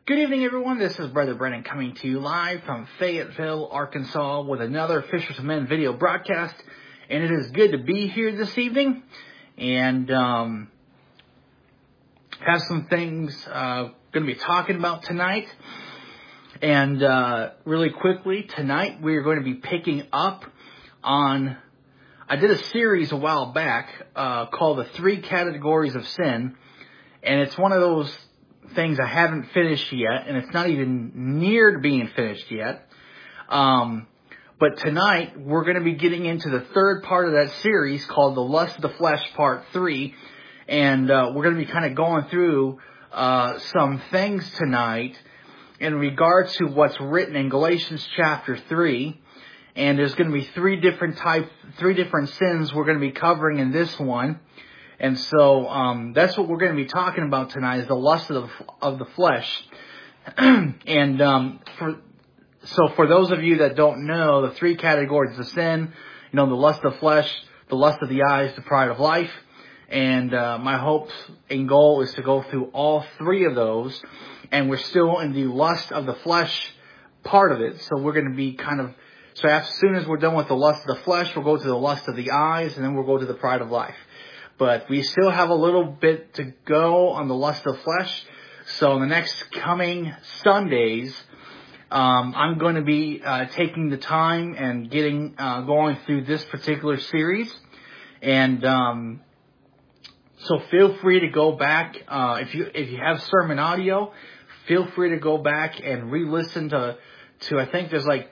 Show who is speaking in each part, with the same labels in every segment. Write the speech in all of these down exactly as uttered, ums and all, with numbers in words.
Speaker 1: Good evening, everyone. This is Brother Brennan coming to you live from Fayetteville, Arkansas with another Fishers of Men video broadcast. And it is good to be here this evening and um, have some things uh, going to be talking about tonight. And uh, really quickly, tonight we are going to be picking up on, I did a series a while back uh, called The Three Categories of Sin. And it's one of those things I haven't finished yet, and it's not even near to being finished yet. Um, but tonight, we're going to be getting into the third part of that series called The Lust of the Flesh Part three. And uh, we're going to be kind of going through uh, some things tonight in regards to what's written in Galatians chapter three. And there's going to be three different types, three different sins we're going to be covering in this one. And so um, that's what we're going to be talking about tonight, is the lust of the, of the flesh. and um, for, so for those of you that don't know, the three categories of sin, you know, the lust of the flesh, the lust of the eyes, the pride of life. And uh, my hope and goal is to go through all three of those. And we're still in the lust of the flesh part of it. So we're going to be kind of, so as soon as we're done with the lust of the flesh, we'll go to the lust of the eyes, and then we'll go to the pride of life. But we still have a little bit to go on the lust of flesh. So in the next coming Sundays, um, I'm going to be uh, taking the time and getting uh, going through this particular series. And um, so feel free to go back. Uh, if you if you have sermon audio, feel free to go back and re-listen to, to I think there's like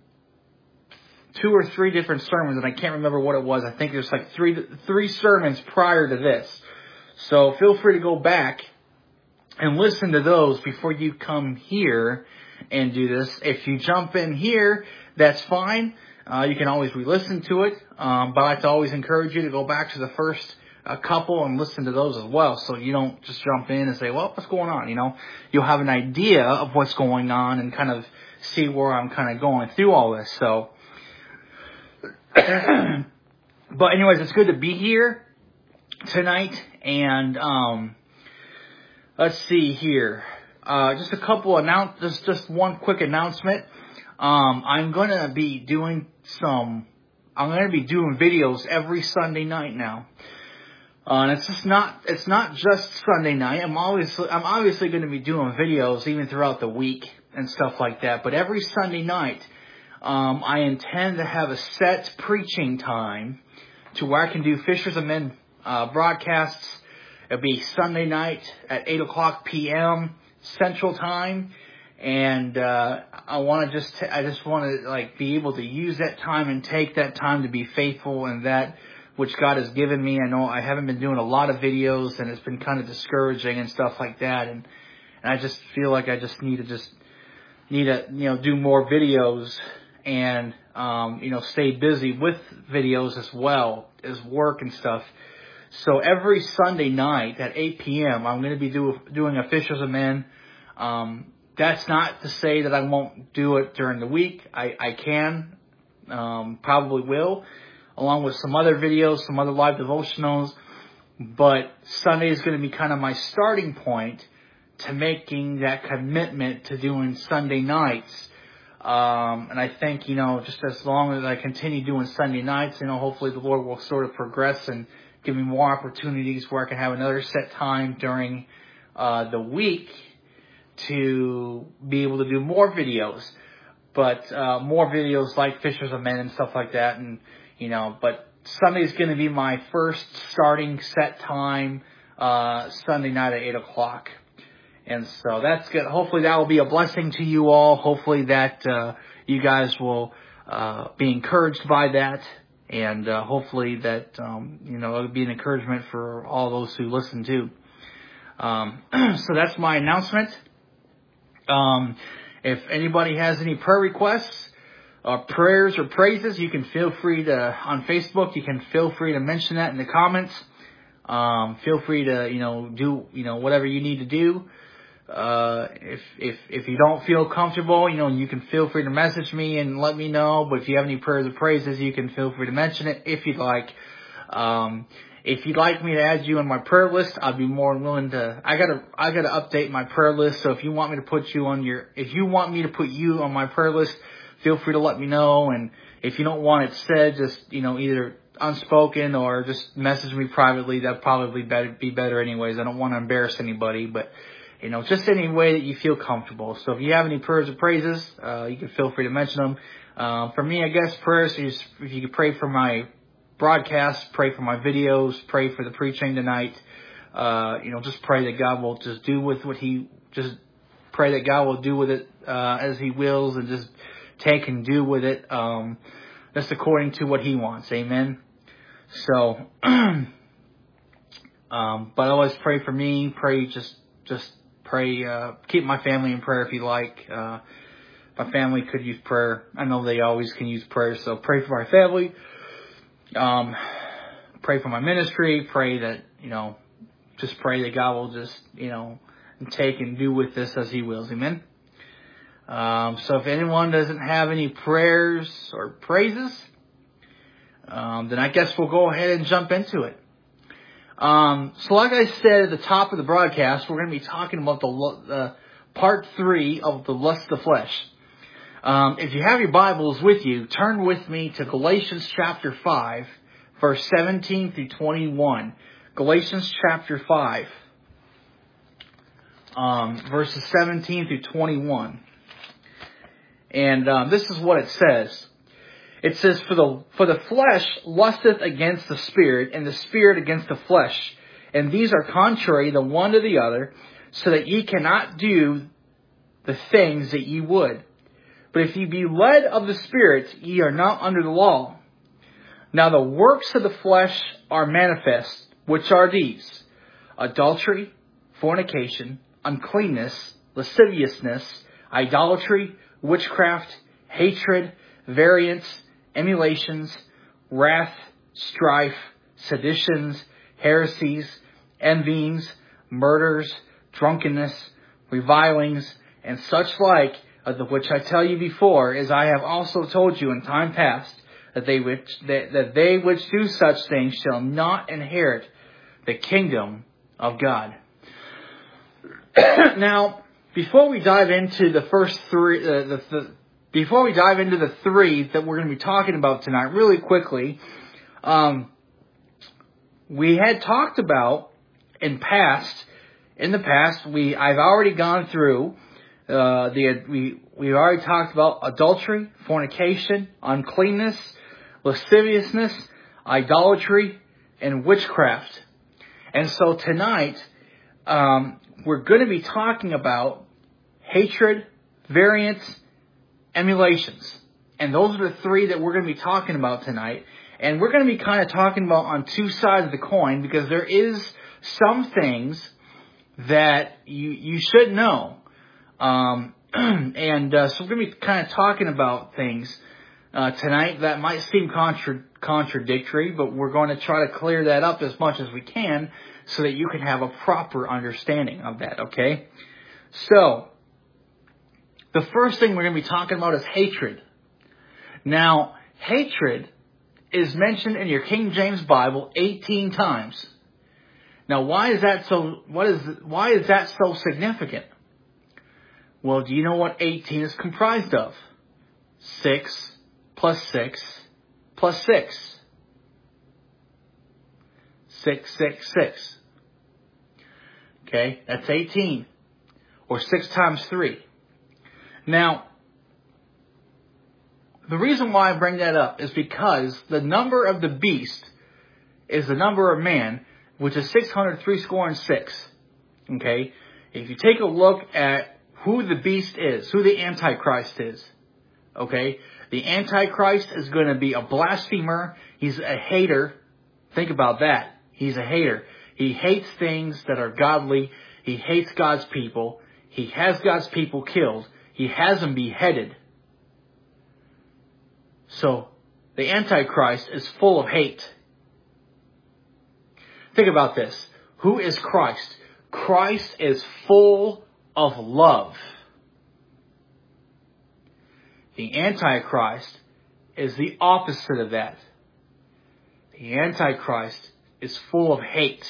Speaker 1: two or three different sermons, and I can't remember what it was. I think there's like three three sermons prior to this. So feel free to go back and listen to those before you come here and do this. If you jump in here, that's fine. Uh, you can always re-listen to it. Um, but I like to always encourage you to go back to the first uh, couple and listen to those as well, so you don't just jump in and say, well, what's going on? You know, you'll have an idea of what's going on and kind of see where I'm kind of going through all this. So but anyways, it's good to be here tonight, and um, let's see here. Uh, just a couple announce, just just one quick announcement. Um, I'm gonna be doing some. I'm gonna be doing videos every Sunday night now, uh, and it's just not. It's not just Sunday night. I'm obviously I'm obviously going to be doing videos even throughout the week and stuff like that. But every Sunday night, Um, I intend to have a set preaching time to where I can do Fishers of Men uh, broadcasts. It'll be Sunday night at eight o'clock p.m. Central Time, and uh, I want to just t- I just want to like be able to use that time and take that time to be faithful in that which God has given me. I know I haven't been doing a lot of videos, and it's been kind of discouraging and stuff like that, and and I just feel like I just need to just need to you know do more videos. And, um, you know, stay busy with videos as well as work and stuff. So every Sunday night at eight p.m., I'm going to be do, doing a Fishers of Men. Um, that's not to say that I won't do it during the week. I, I can, um, probably will, along with some other videos, some other live devotionals. But Sunday is going to be kind of my starting point to making that commitment to doing Sunday nights. Um, and I think, you know, just as long as I continue doing Sunday nights, you know, hopefully the Lord will sort of progress and give me more opportunities where I can have another set time during uh, the week to be able to do more videos. But uh, more videos like Fishers of Men and stuff like that. And, you know, but Sunday is going to be my first starting set time, uh, Sunday night at eight o'clock. And so that's good. Hopefully that will be a blessing to you all. Hopefully that uh, you guys will uh, be encouraged by that. And uh, hopefully that, um, you know, it'll be an encouragement for all those who listen too. Um, so that's my announcement. Um, if anybody has any prayer requests, uh, prayers or praises, you can feel free to, on Facebook, you can feel free to mention that in the comments. Um, feel free to, you know, do, you know, whatever you need to do. Uh, if, if, if you don't feel comfortable, you know, you can feel free to message me and let me know. But if you have any prayers or praises, you can feel free to mention it if you'd like. Um, If you'd like me to add you on my prayer list, I'd be more than willing to. I gotta, I gotta update my prayer list. So if you want me to put you on your, if you want me to put you on my prayer list, feel free to let me know. And if you don't want it said, just, you know, either unspoken or just message me privately. That'd probably be better anyways. I don't want to embarrass anybody, but, you know, just any way that you feel comfortable. So if you have any prayers or praises, uh, you can feel free to mention them. Uh, for me, I guess prayers, is if you could pray for my broadcast, pray for my videos, pray for the preaching tonight. Uh, you know, just pray that God will just do with what he, just pray that God will do with it, uh, as he wills, and just take and do with it, um, just according to what he wants. Amen. So, um, but always pray for me, pray, just, just pray, uh, keep my family in prayer if you like. Uh, my family could use prayer. I know they always can use prayer, so pray for my family. Um, pray for my ministry, pray that, you know, just pray that God will just, you know, take and do with this as he wills. Amen. Um, so if anyone doesn't have any prayers or praises, um, then I guess we'll go ahead and jump into it. Um, so like I said at the top of the broadcast, we're going to be talking about the, uh, part three of the lust of the flesh. Um, if you have your Bibles with you, turn with me to Galatians chapter five, verse seventeen through twenty-one. Galatians chapter five, um, verses seventeen through twenty-one. And um, this is what it says. It says, for the, for the flesh lusteth against the spirit, and the spirit against the flesh. And these are contrary the one to the other, so that ye cannot do the things that ye would. But if ye be led of the Spirit, ye are not under the law. Now the works of the flesh are manifest, which are these: adultery, fornication, uncleanness, lasciviousness, idolatry, witchcraft, hatred, variance, emulations, wrath, strife, seditions, heresies, envyings, murders, drunkenness, revilings, and such like, of the which I tell you before, as I have also told you in time past, that they which that, that they which do such things shall not inherit the kingdom of God. Now, before we dive into the first three, uh, the, the before we dive into the three that we're going to be talking about tonight, really quickly, um, we had talked about in past, in the past, we I've already gone through. Uh, the, we, we already talked about adultery, fornication, uncleanness, lasciviousness, idolatry, and witchcraft. And so tonight, um, we're going to be talking about hatred, variance, emulations. And those are the three that we're going to be talking about tonight. And we're going to be kind of talking about on two sides of the coin, because there is some things that you, you should know. Um, and, uh, so we're going to be kind of talking about things, uh, tonight that might seem contra- contradictory, but we're going to try to clear that up as much as we can so that you can have a proper understanding of that, okay? So, the first thing we're going to be talking about is hatred. Now, hatred is mentioned in your King James Bible eighteen times. Now, why is that so, what is, why is that so significant? Well, do you know what eighteen is comprised of? six plus six plus six. six, six, six. Okay, that's eighteen. Or six times three. Now, the reason why I bring that up is because the number of the beast is the number of man, which is six hundred three score and six. Okay, if you take a look at who the beast is, who the Antichrist is. Okay? The Antichrist is going to be a blasphemer. He's a hater. Think about that. He's a hater. He hates things that are godly. He hates God's people. He has God's people killed. He has them beheaded. So, the Antichrist is full of hate. Think about this. Who is Christ? Christ is full of love. The Antichrist is the opposite of that. The Antichrist is full of hate.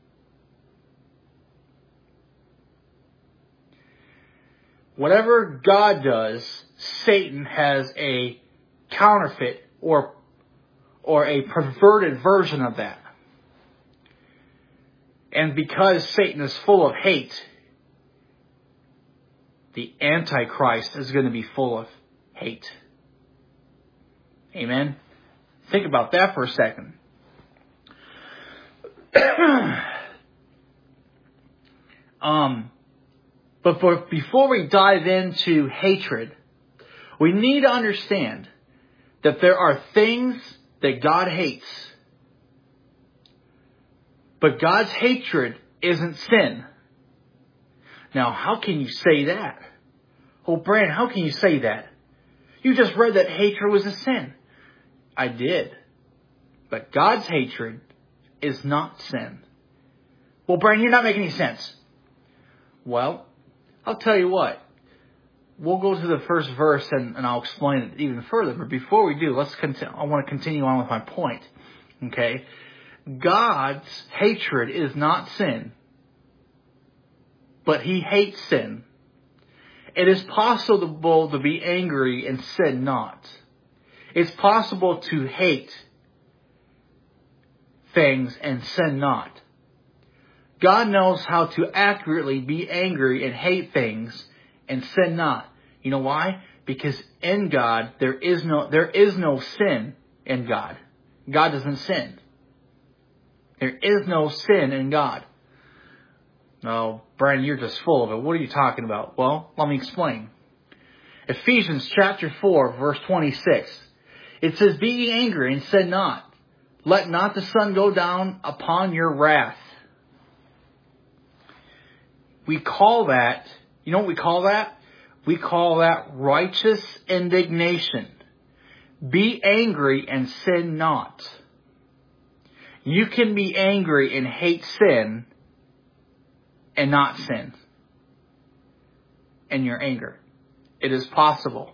Speaker 1: Whatever God does, Satan has a counterfeit or or a perverted version of that. And because Satan is full of hate, the Antichrist is going to be full of hate. Amen? Think about that for a second. um, but for, before we dive into hatred, we need to understand that there are things that God hates. But God's hatred isn't sin. Now, how can you say that? Oh, Brand, how can you say that? You just read that hatred was a sin. I did. But God's hatred is not sin. Well, Brand, you're not making any sense. Well, I'll tell you what. We'll go to the first verse and, and I'll explain it even further. But before we do, let's continue. I want to continue on with my point. Okay? God's hatred is not sin, but He hates sin. It is possible to be angry and sin not. It's possible to hate things and sin not. God knows how to accurately be angry and hate things and sin not. You know why? Because in God there is no there is no sin in God. God doesn't sin. There is no sin in God. No, Brian, you're just full of it. What are you talking about? Well, let me explain. Ephesians chapter four, verse twenty-six. It says, "Be ye angry and sin not. Let not the sun go down upon your wrath." We call that, you know what we call that? We call that righteous indignation. Be angry and sin not. You can be angry and hate sin and not sin in your anger. It is possible.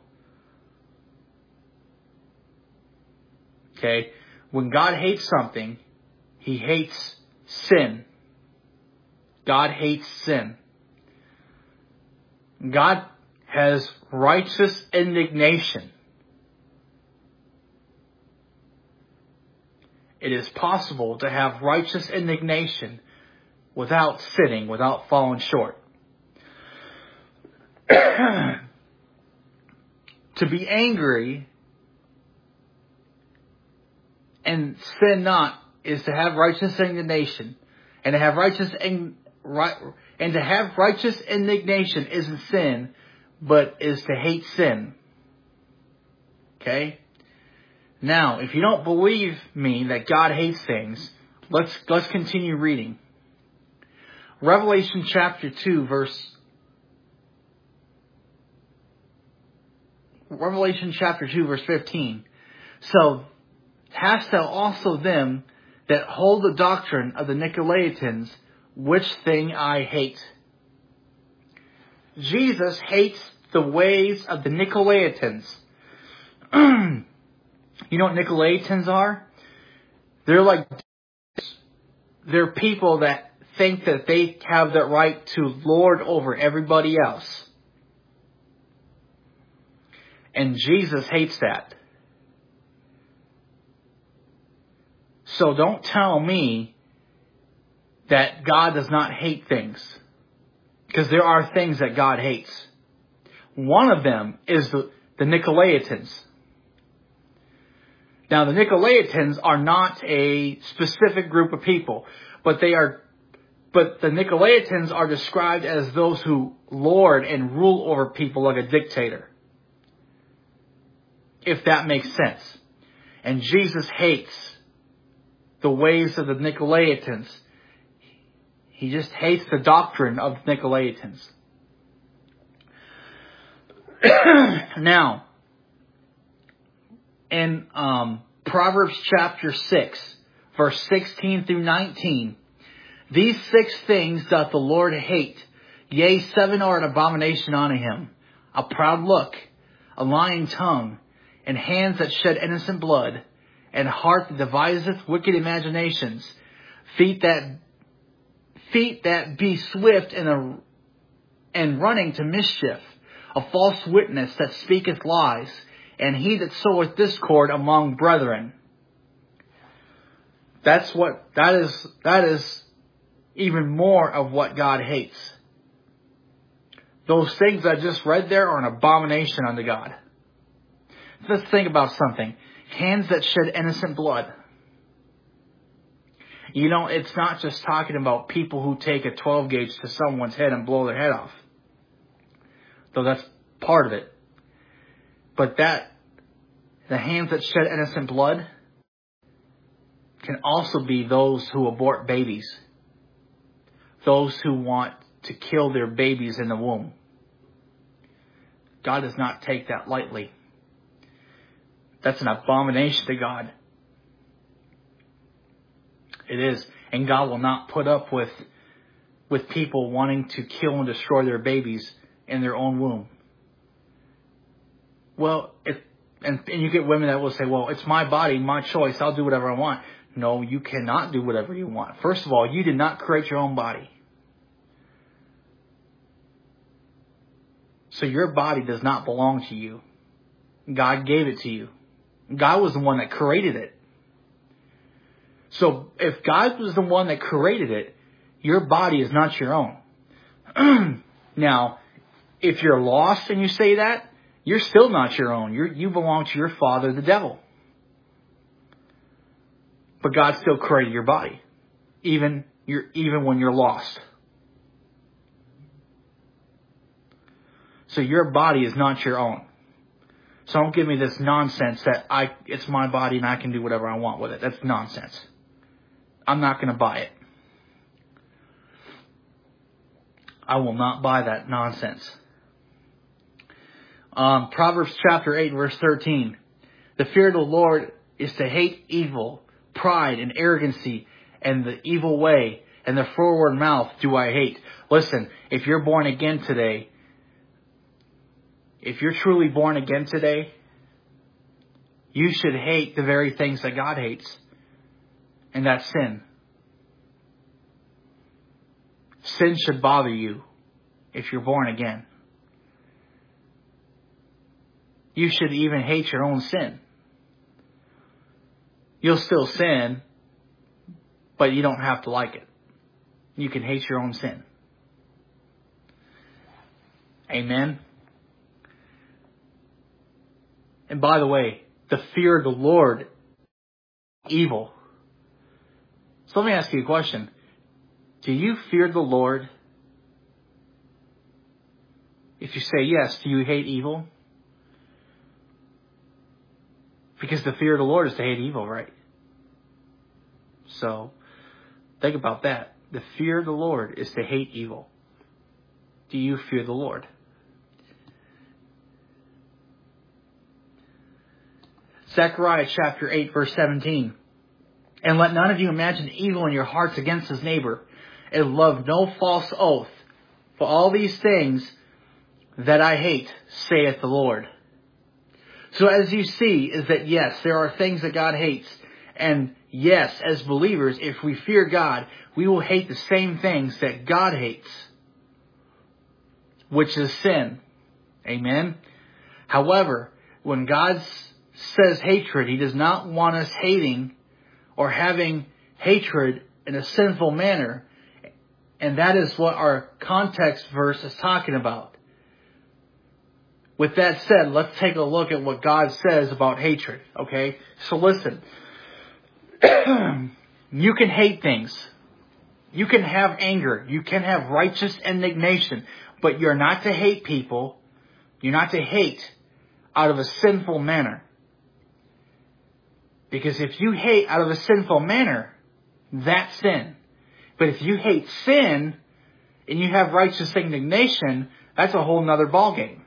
Speaker 1: Okay? When God hates something, He hates sin. God hates sin. God has righteous indignation. It is possible to have righteous indignation without sinning, without falling short. To be angry and sin not is to have righteous indignation. And to have righteous and to have righteous indignation isn't sin, but is to hate sin. Okay? Now, if you don't believe me that God hates things, let's let's continue reading. Revelation chapter two, verse Revelation chapter two, verse fifteen. So hast thou also them that hold the doctrine of the Nicolaitans, which thing I hate. Jesus hates the ways of the Nicolaitans. You know what Nicolaitans are? They're like, they're people that think that they have the right to lord over everybody else. And Jesus hates that. So don't tell me that God does not hate things. Because there are things that God hates. One of them is the, the Nicolaitans. Now, the Nicolaitans are not a specific group of people, but they are, but the Nicolaitans are described as those who lord and rule over people like a dictator. If that makes sense. And Jesus hates the ways of the Nicolaitans. He just hates the doctrine of the Nicolaitans. Now, in um, Proverbs chapter six, verse sixteen through nineteen, these six things doth the Lord hate, yea, seven are an abomination unto Him: a proud look, a lying tongue, and hands that shed innocent blood, and heart that deviseth wicked imaginations, feet that feet that be swift and a, and running to mischief, a false witness that speaketh lies, and he that soweth discord among brethren. That's what that is. That is even more of what God hates. Those things I just read there are an abomination unto God. Let's think about something. Hands that shed innocent blood. You know, it's not just talking about people who take a twelve gauge to someone's head and blow their head off. Though that's part of it. But that, the hands that shed innocent blood can also be those who abort babies. Those who want to kill their babies in the womb. God does not take that lightly. That's an abomination to God. It is. And God will not put up with, with people wanting to kill and destroy their babies in their own womb. Well, if, and, and you get women that will say, well, it's my body, my choice, I'll do whatever I want. No, you cannot do whatever you want. First of all, you did not create your own body. So your body does not belong to you. God gave it to you. God was the one that created it. So if God was the one that created it, your body is not your own. Now, if you're lost and you say that, you're still not your own. You're, you belong to your father, the devil. But God still created your body, even you're, even when you're lost. So your body is not your own. So don't give me this nonsense that I it's my body and I can do whatever I want with it. That's nonsense. I'm not going to buy it. I will not buy that nonsense. Um, Proverbs chapter eight, verse thirteen. The fear of the Lord is to hate evil, pride and arrogancy, and the evil way, and the forward mouth do I hate. Listen, if you're born again today, if you're truly born again today, you should hate the very things that God hates. And that's sin. Sin should bother you if you're born again. You should even hate your own sin. You'll still sin, but you don't have to like it. You can hate your own sin. Amen. And by the way, the fear of the Lord, evil. So let me ask you a question. Do you fear the Lord? If you say yes, do you hate evil? Because the fear of the Lord is to hate evil, right? So, think about that. The fear of the Lord is to hate evil. Do you fear the Lord? Zechariah chapter eight, verse seventeen. And let none of you imagine evil in your hearts against his neighbor, and love no false oath. For all these things that I hate, saith the Lord. So as you see, is that yes, there are things that God hates. And yes, as believers, if we fear God, we will hate the same things that God hates, which is sin. Amen. However, when God says hatred, he does not want us hating or having hatred in a sinful manner. And that is what our context verse is talking about. With that said, let's take a look at what God says about hatred. Okay? So listen. You can hate things. You can have anger. You can have righteous indignation. But you're not to hate people. You're not to hate out of a sinful manner. Because if you hate out of a sinful manner, that's sin. But if you hate sin and you have righteous indignation, that's a whole nother ballgame.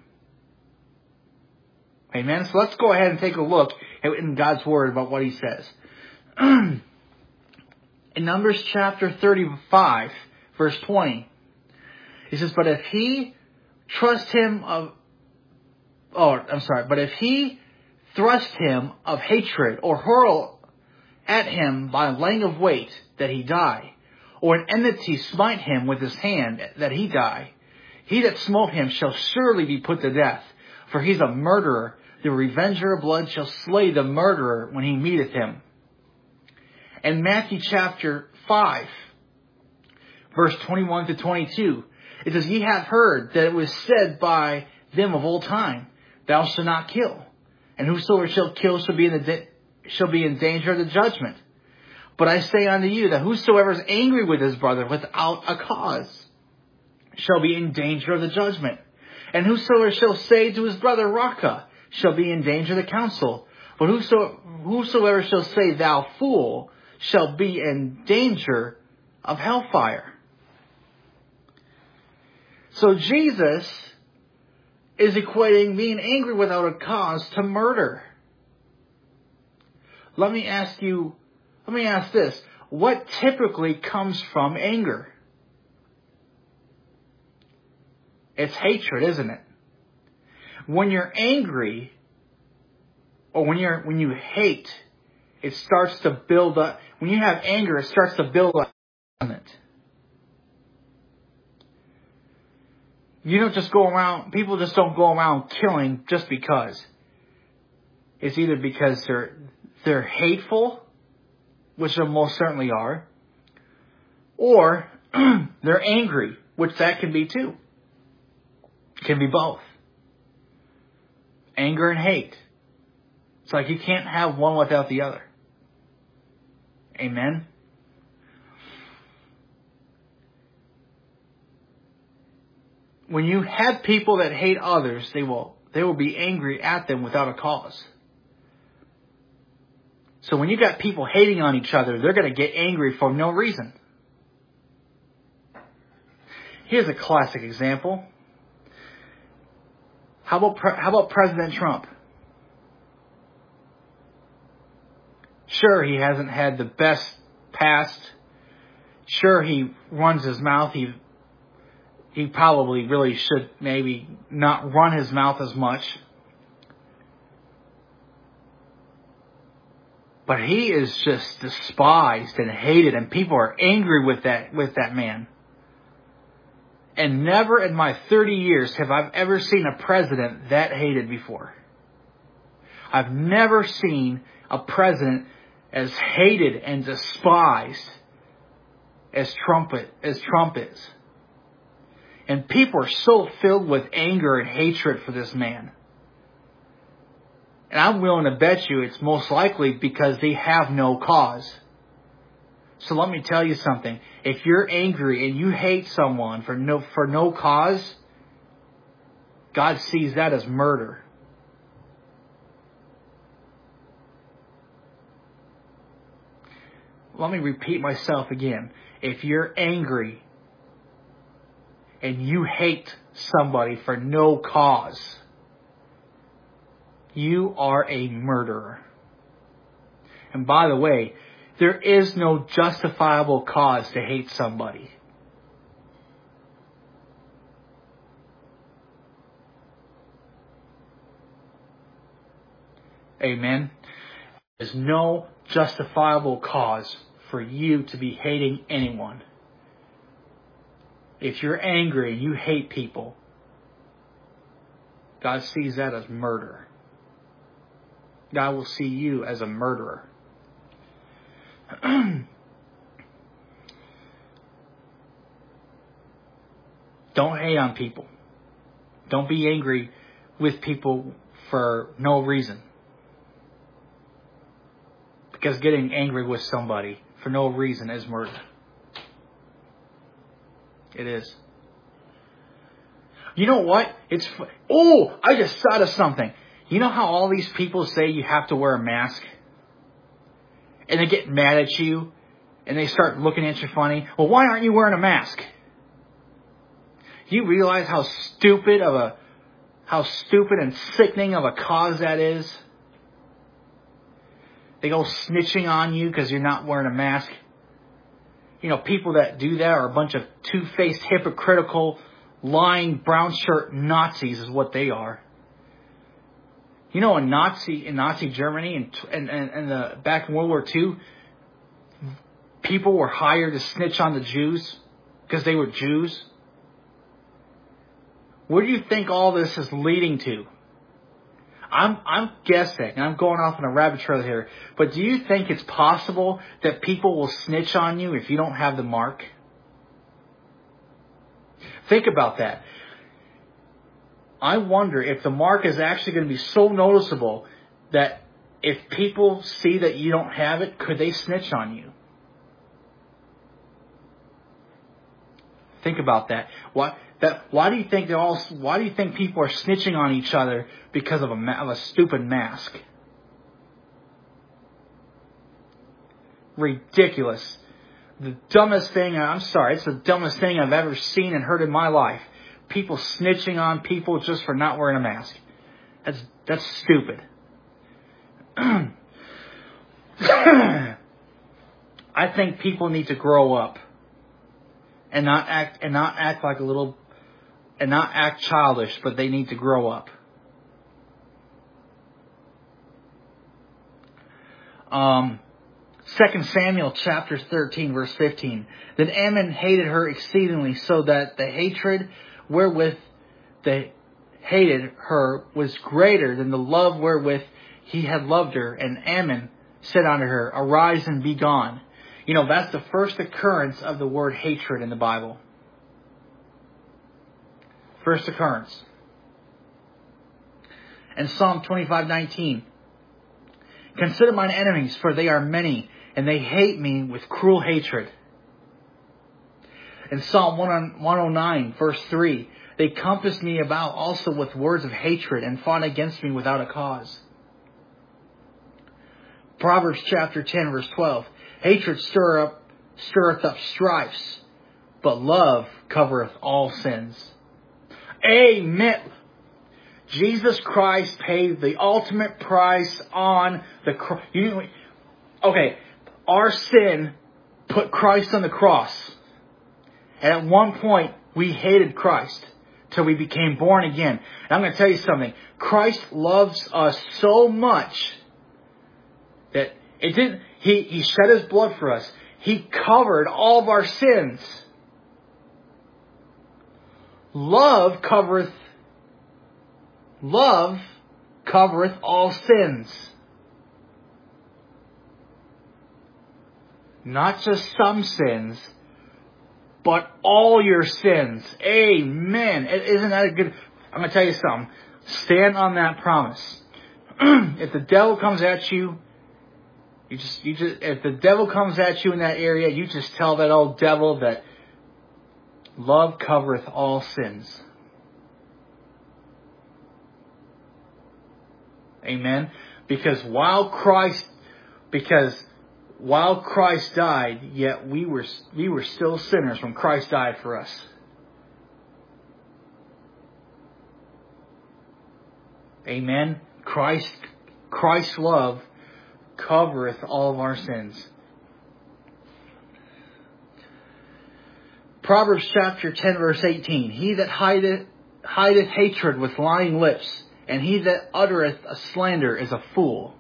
Speaker 1: Amen? So let's go ahead and take a look at in God's Word about what He says. In Numbers chapter thirty-five, verse twenty, He says, But if he trust him of... Oh, I'm sorry. But if he thrust him of hatred or hurl at him by laying of weight, that he die, or an enmity smite him with his hand, that he die. He that smote him shall surely be put to death, for he's a murderer. The revenger of blood shall slay the murderer when he meeteth him. In Matthew chapter five, verse twenty-one to twenty-two, it says, Ye have heard that it was said by them of old time, Thou shalt not kill, and whosoever shall kill shall be in the da- shall be in danger of the judgment. But I say unto you that whosoever is angry with his brother without a cause shall be in danger of the judgment. And whosoever shall say to his brother, Raca, shall be in danger of the council. But whoso, whosoever shall say, Thou fool, shall be in danger of hellfire. So Jesus is equating being angry without a cause to murder. Let me ask you, let me ask this. What typically comes from anger? It's hatred, isn't it? When you're angry, or when you're when you hate, it starts to build up. When you have anger, it starts to build up on it. You don't just go around, people just don't go around killing just because. It's either because they're they're hateful, which they most certainly are, or they're angry, which that can be too. It can be both. Anger and hate. It's like you can't have one without the other. Amen? When you have people that hate others, they will they will be angry at them without a cause. So when you got people hating on each other, they're going to get angry for no reason. Here's a classic example. How about how about President Trump? Sure, he hasn't had the best past. Sure, he runs his mouth. He he probably really should maybe not run his mouth as much. But he is just despised and hated, and people are angry with that with that man. And never in my thirty years have I ever seen a president that hated before. I've never seen a president as hated and despised as Trump, as Trump is. And people are so filled with anger and hatred for this man. And I'm willing to bet you it's most likely because they have no cause. So let me tell you something. If you're angry and you hate someone for no for no cause, God sees that as murder. Let me repeat myself again. If you're angry and you hate somebody for no cause, you are a murderer. And by the way, there is no justifiable cause to hate somebody. Amen. There's no justifiable cause for you to be hating anyone. If you're angry and you hate people, God sees that as murder. God will see you as a murderer. Don't hate on people. Don't be angry with people for no reason. Because getting angry with somebody for no reason is murder. It is. You know what? It's oh, I just thought of something. You know how all these people say you have to wear a mask? And they get mad at you, and they start looking at you funny. Well, why aren't you wearing a mask? Do you realize how stupid of a, how stupid and sickening of a cause that is? They go snitching on you because you're not wearing a mask. You know, people that do that are a bunch of two-faced, hypocritical, lying, brown shirt Nazis is what they are. You know, in Nazi in Nazi Germany and and and the back in World War Two, people were hired to snitch on the Jews because they were Jews? Where do you think all this is leading to? I'm I'm guessing, and I'm going off on a rabbit trail here, but do you think it's possible that people will snitch on you if you don't have the mark? Think about that. I wonder if the mark is actually going to be so noticeable that if people see that you don't have it, could they snitch on you? Think about that. Why that? Why do you think they all? Why do you think people are snitching on each other because of a of a stupid mask? Ridiculous. The dumbest thing. I'm sorry. It's the dumbest thing I've ever seen and heard in my life. People snitching on people just for not wearing a mask. That's that's stupid. I think people need to grow up. And not act and not act like a little and not act childish, but they need to grow up. Um, Second Samuel chapter thirteen, verse fifteen. Then Ammon hated her exceedingly, so that the hatred wherewith they hated her was greater than the love wherewith he had loved her. And Ammon said unto her, Arise and be gone. You know, that's the first occurrence of the word hatred in the Bible. First occurrence. And Psalm twenty-five nineteen. Consider mine enemies, for they are many, and they hate me with cruel hatred. In Psalm one oh nine, verse three. They compassed me about also with words of hatred, and fought against me without a cause. Proverbs chapter ten, verse twelve. Hatred stir up, stirreth up strifes, but love covereth all sins. Amen. Jesus Christ paid the ultimate price on the cross. Okay, our sin put Christ on the cross. And at one point, we hated Christ till we became born again. And I'm going to tell you something. Christ loves us so much that it didn't. He, he shed His blood for us. He covered all of our sins. Love covereth, love covereth all sins. Not just some sins, but all your sins. Amen. Isn't that a good... I'm going to tell you something. Stand on that promise. If the devil comes at you, You just, you just, if the devil comes at you in that area, you just tell that old devil that love covereth all sins. Amen. Because while Christ, because while Christ died, yet we were, we were still sinners when Christ died for us. Amen. Christ, Christ's love covereth all of our sins. Proverbs chapter ten, verse eighteen. He that hideth, hideth hatred with lying lips, and he that uttereth a slander is a fool.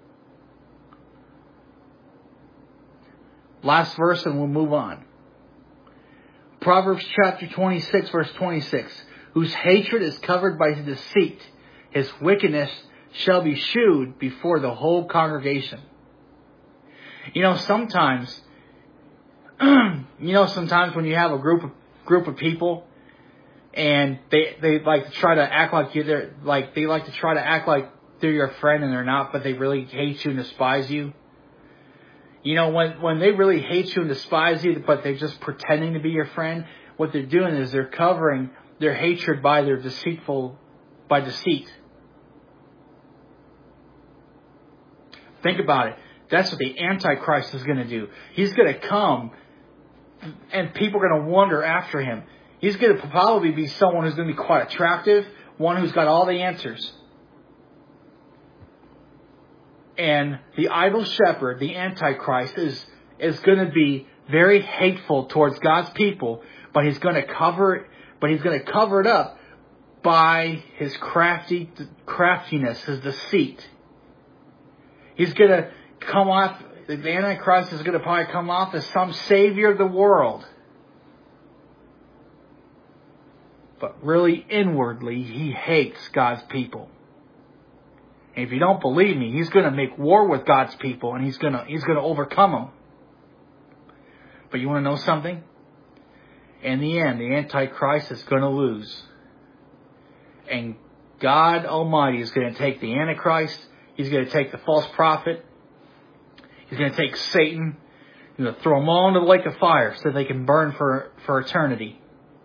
Speaker 1: Last verse and we'll move on. Proverbs chapter twenty-six, verse twenty-six. Whose hatred is covered by deceit, his wickedness shall be shewed before the whole congregation. You know, sometimes, you know, sometimes when you have a group of group of people, and they they like to try to act like you, they're like they like to try to act like they're your friend and they're not, but they really hate you and despise you. You know, when when they really hate you and despise you, but they're just pretending to be your friend, what they're doing is they're covering their hatred by their deceitful, by deceit. Think about it. That's what the Antichrist is going to do. He's going to come and people are going to wander after him. He's going to probably be someone who's going to be quite attractive, one who's got all the answers. And the idol shepherd, the Antichrist, is, is going to be very hateful towards God's people, but he's going to cover it, but he's going to cover it up by his crafty craftiness, his deceit. He's going to come off, the Antichrist is going to probably come off as some savior of the world. But really, inwardly, he hates God's people. And if you don't believe me, he's going to make war with God's people, and he's going to he's going to overcome them. But you want to know something? In the end, the Antichrist is going to lose. And God Almighty is going to take the Antichrist. He's going to take the false prophet. He's going to take Satan. He's going to throw them all into the lake of fire so they can burn for, for eternity.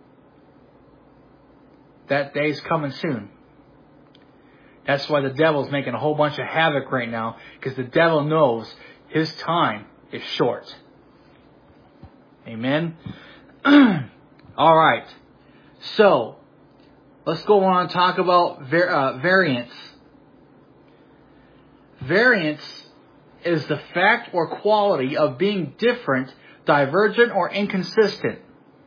Speaker 1: That day is coming soon. That's why the devil's making a whole bunch of havoc right now, because the devil knows his time is short. Amen? All right. So, let's go on and talk about var- uh, variance. Variance is the fact or quality of being different, divergent, or inconsistent.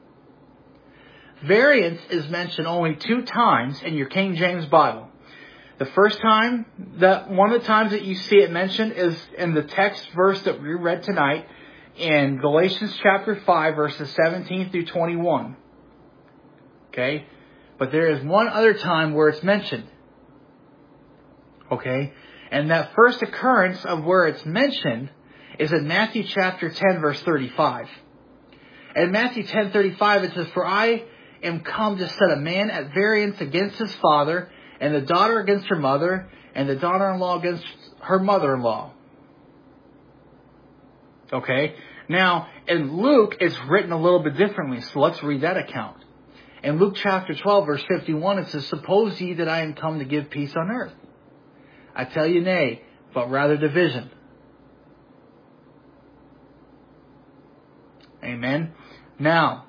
Speaker 1: Variance is mentioned only two times in your King James Bible. The first time, that one of the times that you see it mentioned is in the text verse that we read tonight in Galatians chapter five, verses seventeen through twenty-one. Okay? But there is one other time where it's mentioned. Okay? And that first occurrence of where it's mentioned is in Matthew chapter ten, verse thirty-five. In Matthew ten, thirty-five, it says, "For I am come to set a man at variance against his father, and the daughter against her mother, and the daughter-in-law against her mother-in-law." Okay? Now, in Luke, it's written a little bit differently, so let's read that account. In Luke chapter twelve, verse fifty-one, it says, "Suppose ye that I am come to give peace on earth? I tell you nay, but rather division." Amen? Now,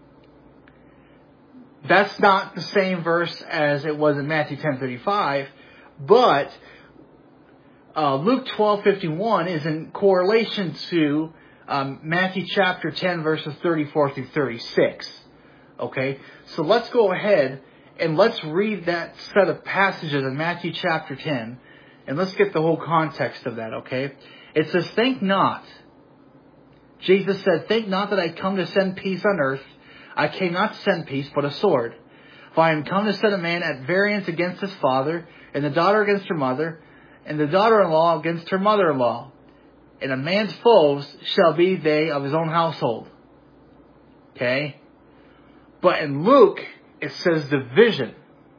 Speaker 1: that's not the same verse as it was in Matthew ten thirty-five, but uh, Luke twelve fifty-one is in correlation to um, Matthew chapter ten, verses thirty-four through thirty-six. Okay, so let's go ahead and let's read that set of passages in Matthew chapter ten, and let's get the whole context of that, okay? It says, "Think not." Jesus said, "Think not that I come to send peace on earth. I came not to send peace, but a sword. For I am come to set a man at variance against his father, and the daughter against her mother, and the daughter-in-law against her mother-in-law. And a man's foes shall be they of his own household." Okay? But in Luke, it says division.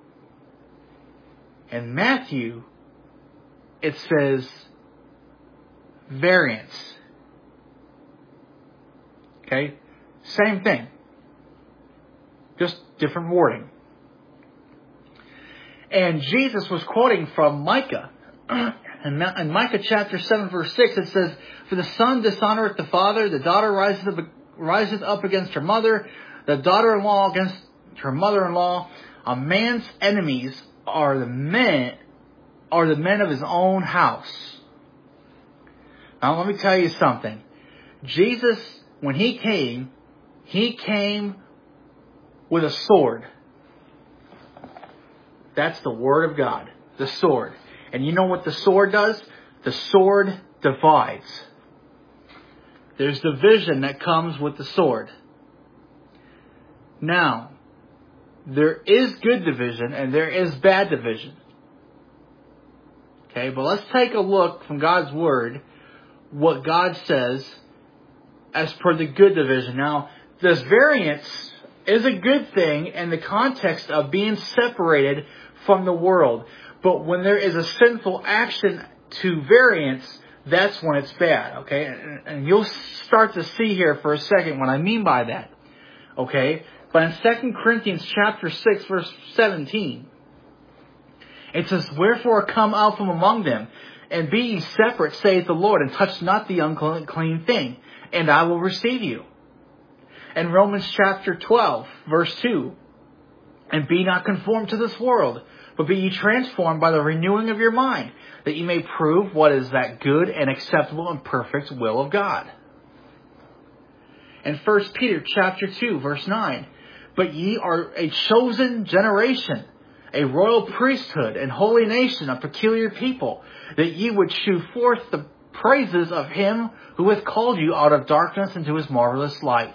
Speaker 1: In Matthew, it says variance. Okay? Same thing. Just different wording. And Jesus was quoting from Micah. In Micah chapter seven, verse six, it says, "For the son dishonoreth the father, the daughter riseth up, riseth up against her mother, the daughter-in-law against her mother-in-law. A man's enemies are the men, are the men of his own house." Now let me tell you something. Jesus, when he came, he came with a sword. That's the Word of God. The sword. And you know what the sword does? The sword divides. There's division that comes with the sword. Now, there is good division and there is bad division. Okay, but let's take a look from God's Word what God says as per the good division. Now, this variance is a good thing in the context of being separated from the world. But when there is a sinful action to variance, that's when it's bad. Okay? And you'll start to see here for a second what I mean by that. Okay? But in Second Corinthians chapter six, verse seventeen, it says, "Wherefore come out from among them, and be ye separate, saith the Lord, and touch not the unclean thing, and I will receive you." In Romans chapter twelve, verse two, "And be not conformed to this world, but be ye transformed by the renewing of your mind, that ye may prove what is that good and acceptable and perfect will of God." In First Peter chapter two, verse nine, "But ye are a chosen generation, a royal priesthood, and holy nation, a peculiar people, that ye would shew forth the praises of Him who hath called you out of darkness into His marvelous light.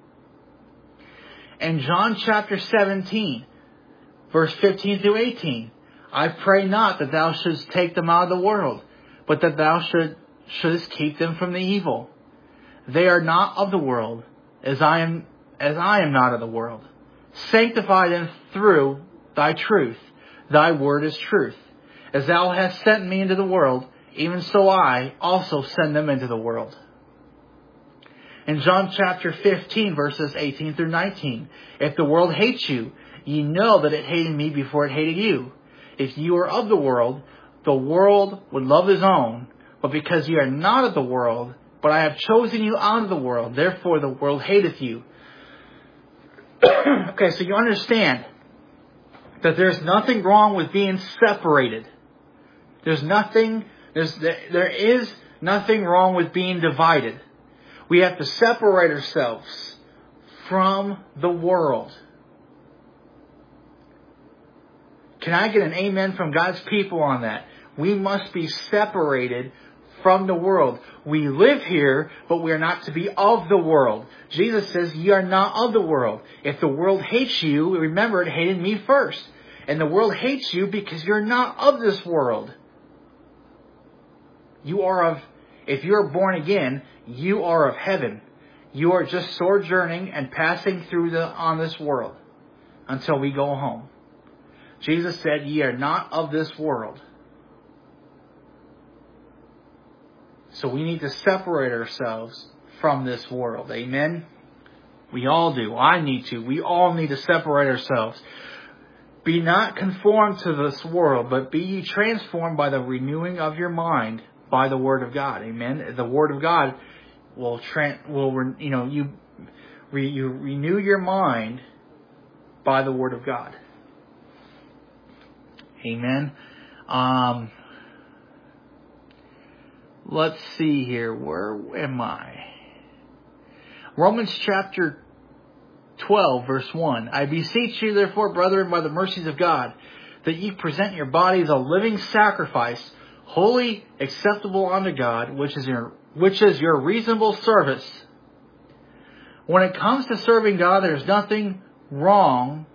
Speaker 1: In John chapter seventeen, verse fifteen through eighteen, I pray not that thou shouldst take them out of the world, but that thou should, shouldst keep them from the evil. They are not of the world, as I am, as I am not of the world. Sanctify them through thy truth. Thy word is truth. As thou hast sent me into the world, even so I also send them into the world. In John chapter fifteen, verses eighteen through nineteen, if the world hates you, ye know that it hated me before it hated you. If you were of the world, the world would love his own. But because ye are not of the world, but I have chosen you out of the world, therefore the world hateth you. Okay, so you understand that there's nothing wrong with being separated. There's nothing, there's, there is nothing wrong with being divided. We have to separate ourselves from the world. Can I get an amen from God's people on that? We must be separated from the world. We live here, but we are not to be of the world. Jesus says, ye are not of the world. If the world hates you, remember it hated me first. And the world hates you because you're not of this world. You are of, if you are born again, you are of heaven. You are just sojourning and passing through the on this world until we go home. Jesus said, ye are not of this world. So we need to separate ourselves from this world. Amen? We all do. I need to. We all need to separate ourselves. Be not conformed to this world, but be ye transformed by the renewing of your mind by the Word of God. Amen? The Word of God will, tra- will you know, you, re- you renew your mind by the Word of God. Amen? Um... Let's see here. Where am I? Romans chapter twelve, verse one. I beseech you, therefore, brethren, by the mercies of God, that ye present your bodies a living sacrifice, holy, acceptable unto God, which is your which is your reasonable service. When it comes to serving God, there's nothing wrong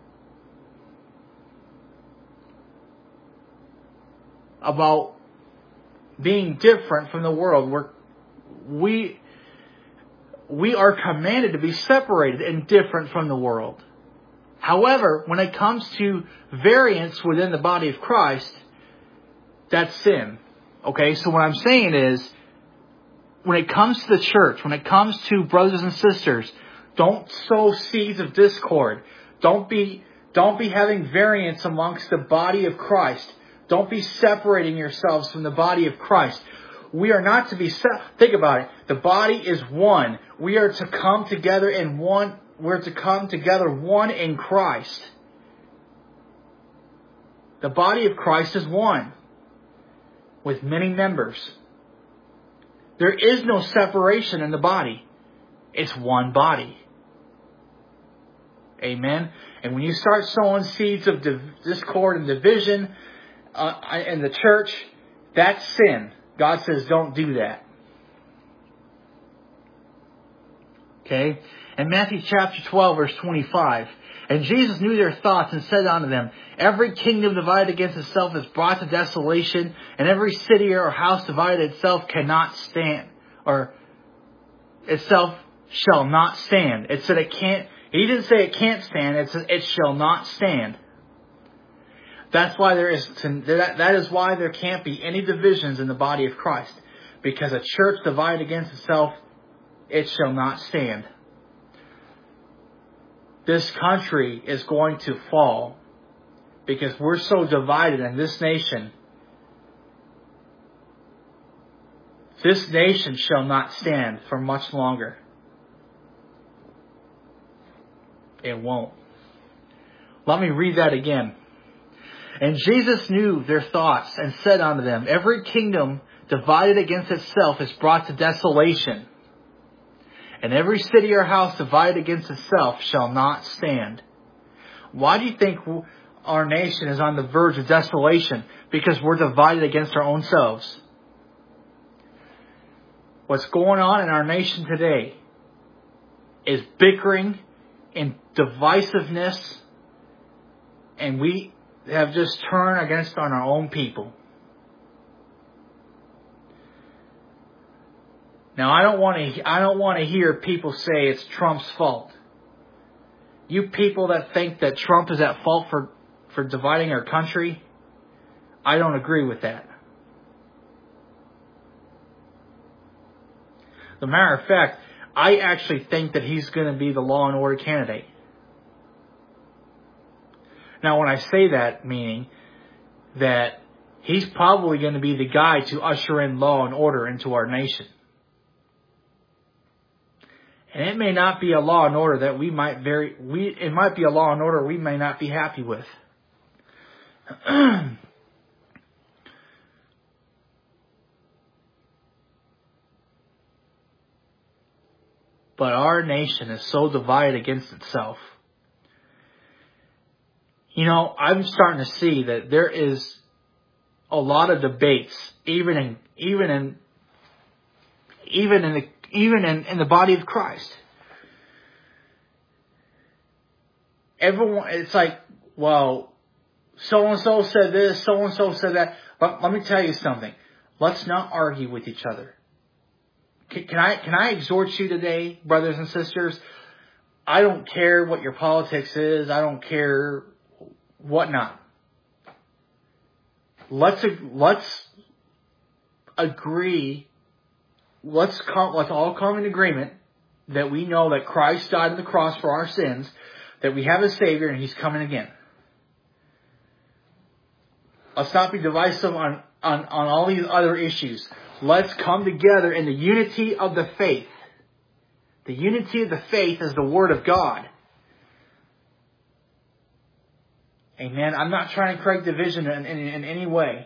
Speaker 1: about being different from the world. We're, we we are commanded to be separated and different from the world. However, when it comes to variance within the body of Christ, that's sin. Okay, so what I'm saying is, when it comes to the church, when it comes to brothers and sisters, don't sow seeds of discord. Don't be don't be having variance amongst the body of Christ. Don't be separating yourselves from the body of Christ. We are not to be, se- think about it. The body is one. We are to come together in one, we're to come together one in Christ. The body of Christ is one, with many members. There is no separation in the body. It's one body. Amen? And when you start sowing seeds of div- discord and division, Uh, in the church, that's sin. God says don't do that. Okay? In Matthew chapter twelve, verse twenty-five, and Jesus knew their thoughts and said unto them, every kingdom divided against itself is brought to desolation, and every city or house divided itself cannot stand, or itself shall not stand. It said it can't, he didn't say it can't stand, it said it shall not stand. That's why there is, that is why there can't be any divisions in the body of Christ. Because a church divided against itself, it shall not stand. This country is going to fall because we're so divided in this nation. This nation shall not stand for much longer. It won't. Let me read that again. And Jesus knew their thoughts and said unto them, every kingdom divided against itself is brought to desolation. And every city or house divided against itself shall not stand. Why do you think our nation is on the verge of desolation? Because we're divided against our own selves. what's going on in our nation today is bickering and divisiveness, and we have just turned against on our own people. Now, I don't want to. I don't want to hear people say it's Trump's fault. You people that think that Trump is at fault for, for dividing our country, I don't agree with that. As a matter of fact, I actually think that he's going to be the law and order candidate. Now, when I say that, meaning that he's probably going to be the guy to usher in law and order into our nation. And it may not be a law and order that we might very, we, it might be a law and order we may not be happy with. But our nation is so divided against itself. You know, I'm starting to see that there is a lot of debates, even in, even in, even in the, even in, in the body of Christ. Everyone, it's like, well, so-and-so said this, so-and-so said that. But let me tell you something. Let's not argue with each other. Can, can I, can I exhort you today, brothers and sisters? I don't care what your politics is. I don't care whatnot. Let's, let's agree. Let's come, let's all come in agreement that we know that Christ died on the cross for our sins, that we have a Savior and He's coming again. Let's not be divisive on, on, on all these other issues. Let's come together in the unity of the faith. The unity of the faith is the Word of God. Amen. I'm not trying to create division in, in, in any way.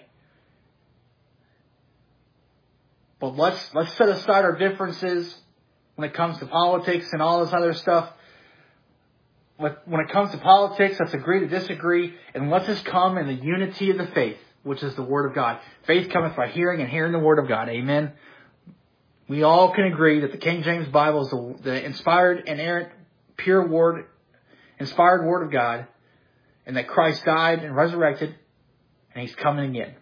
Speaker 1: But let's let's set aside our differences when it comes to politics and all this other stuff. When it comes to politics, let's agree to disagree, and let's just come in the unity of the faith, which is the Word of God. Faith cometh by hearing, and hearing the Word of God. Amen. We all can agree that the King James Bible is the, the inspired, inerrant, pure Word, inspired Word of God, and that Christ died and resurrected, and He's coming again.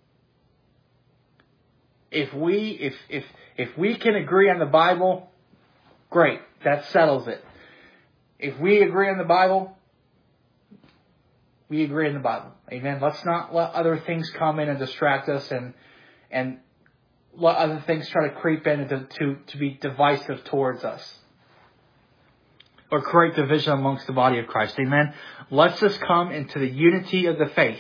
Speaker 1: If we if if if we can agree on the Bible, great. That settles it. If we agree on the Bible, we agree on the Bible. Amen. Let's not let other things come in and distract us and and let other things try to creep in and to, to, to be divisive towards us. Or create division amongst the body of Christ. Amen. Let's just come into the unity of the faith.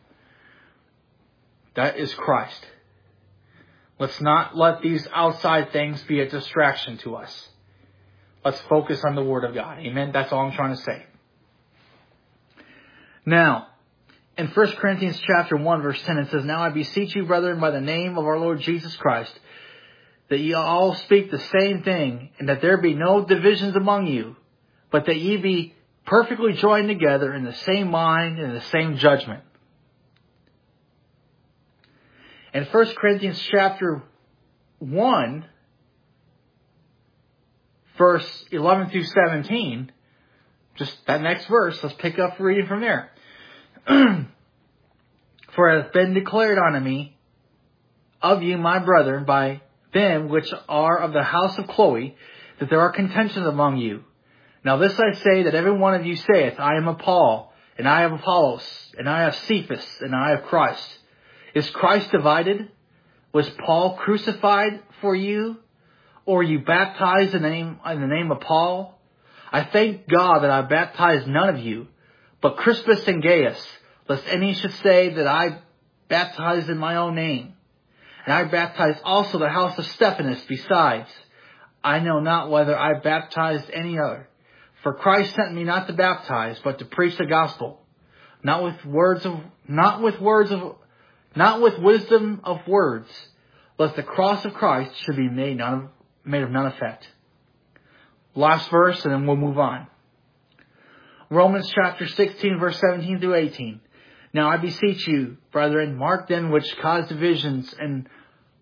Speaker 1: That is Christ. Let's not let these outside things be a distraction to us. Let's focus on the Word of God. Amen. That's all I'm trying to say. Now, in First Corinthians chapter one, verse ten, it says, Now I beseech you, brethren, by the name of our Lord Jesus Christ, that ye all speak the same thing, and that there be no divisions among you, but that ye be perfectly joined together in the same mind and the same judgment. In First Corinthians chapter one, verse eleven through seventeen, just that next verse, let's pick up reading from there. For it hath been declared unto me of you, my brethren, by them which are of the house of Chloe, that there are contentions among you. Now this I say, that every one of you saith, I am of Paul, and I have Apollos, and I have Cephas, and I have Christ. Is Christ divided? Was Paul crucified for you? Or you baptized in the name, in the name of Paul? I thank God that I baptized none of you, but Crispus and Gaius, lest any should say that I baptized in my own name. And I baptized also the house of Stephanas besides. I know not whether I baptized any other. For Christ sent me not to baptize, but to preach the gospel, not with words of, not with words of, not with wisdom of words, lest the cross of Christ should be made none, made of none effect. Last verse, and then we'll move on. Romans chapter sixteen, verse seventeen through eighteen. Now I beseech you, brethren, mark them which cause divisions and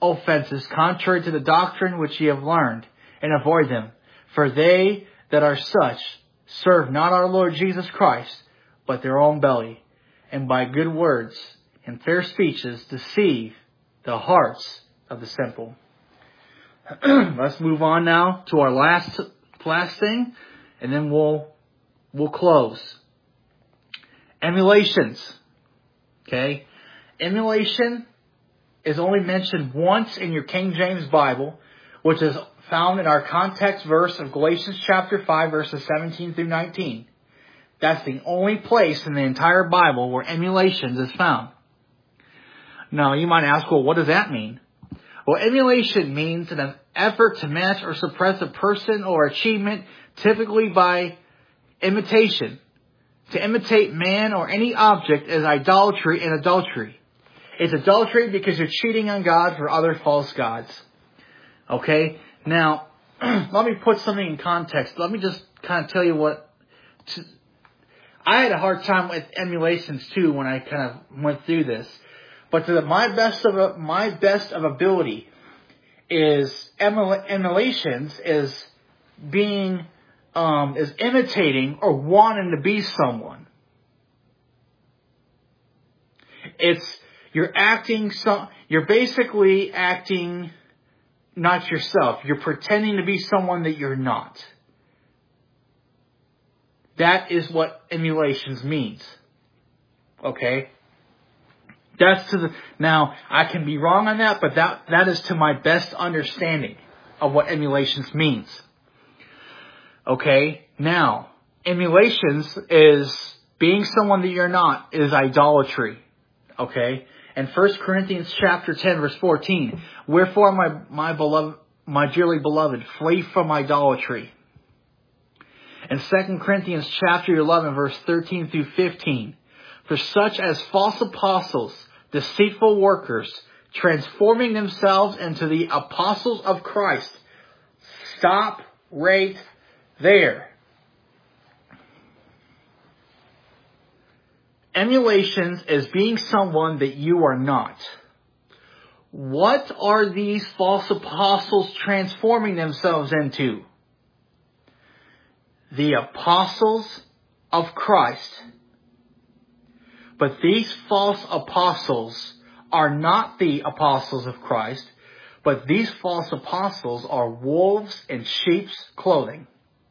Speaker 1: offenses contrary to the doctrine which ye have learned, and avoid them. For they that are such serve not our Lord Jesus Christ, but their own belly, and by good words and fair speeches deceive the hearts of the simple. Let's move on now to our last last thing, and then we'll we'll close. Emulations. Okay? Emulation is only mentioned once in your King James Bible, which is found in our context verse of Galatians chapter five, verses seventeen through nineteen. That's the only place in the entire Bible where emulations is found. Now, you might ask, well, what does that mean? Well, emulation means an effort to match or suppress a person or achievement, typically by imitation. To imitate man or any object is idolatry and adultery. It's adultery because you're cheating on God for other false gods. Okay? Now, let me put something in context. Let me just kind of tell you what... To, I had a hard time with emulations too when I kind of went through this. But to the, my best of my best of ability is emula, emulations is being um, is imitating or wanting to be someone. It's you're acting some. You're basically acting not yourself. You're pretending to be someone that you're not. That is what emulations means. Okay? That's to the, now, I can be wrong on that, but that, that is to my best understanding of what emulations means. Okay? Now, emulations is being someone that you're not, is idolatry. Okay? And First Corinthians chapter ten, verse fourteen, wherefore my, my beloved, my dearly beloved, flee from idolatry. And Second Corinthians chapter eleven, verse thirteen through fifteen, for such as false apostles, deceitful workers, transforming themselves into the apostles of Christ. Stop right there. Emulations is being someone that you are not. What are these false apostles transforming themselves into? The apostles of Christ. But these false apostles are not the apostles of Christ, but these false apostles are wolves in sheep's clothing.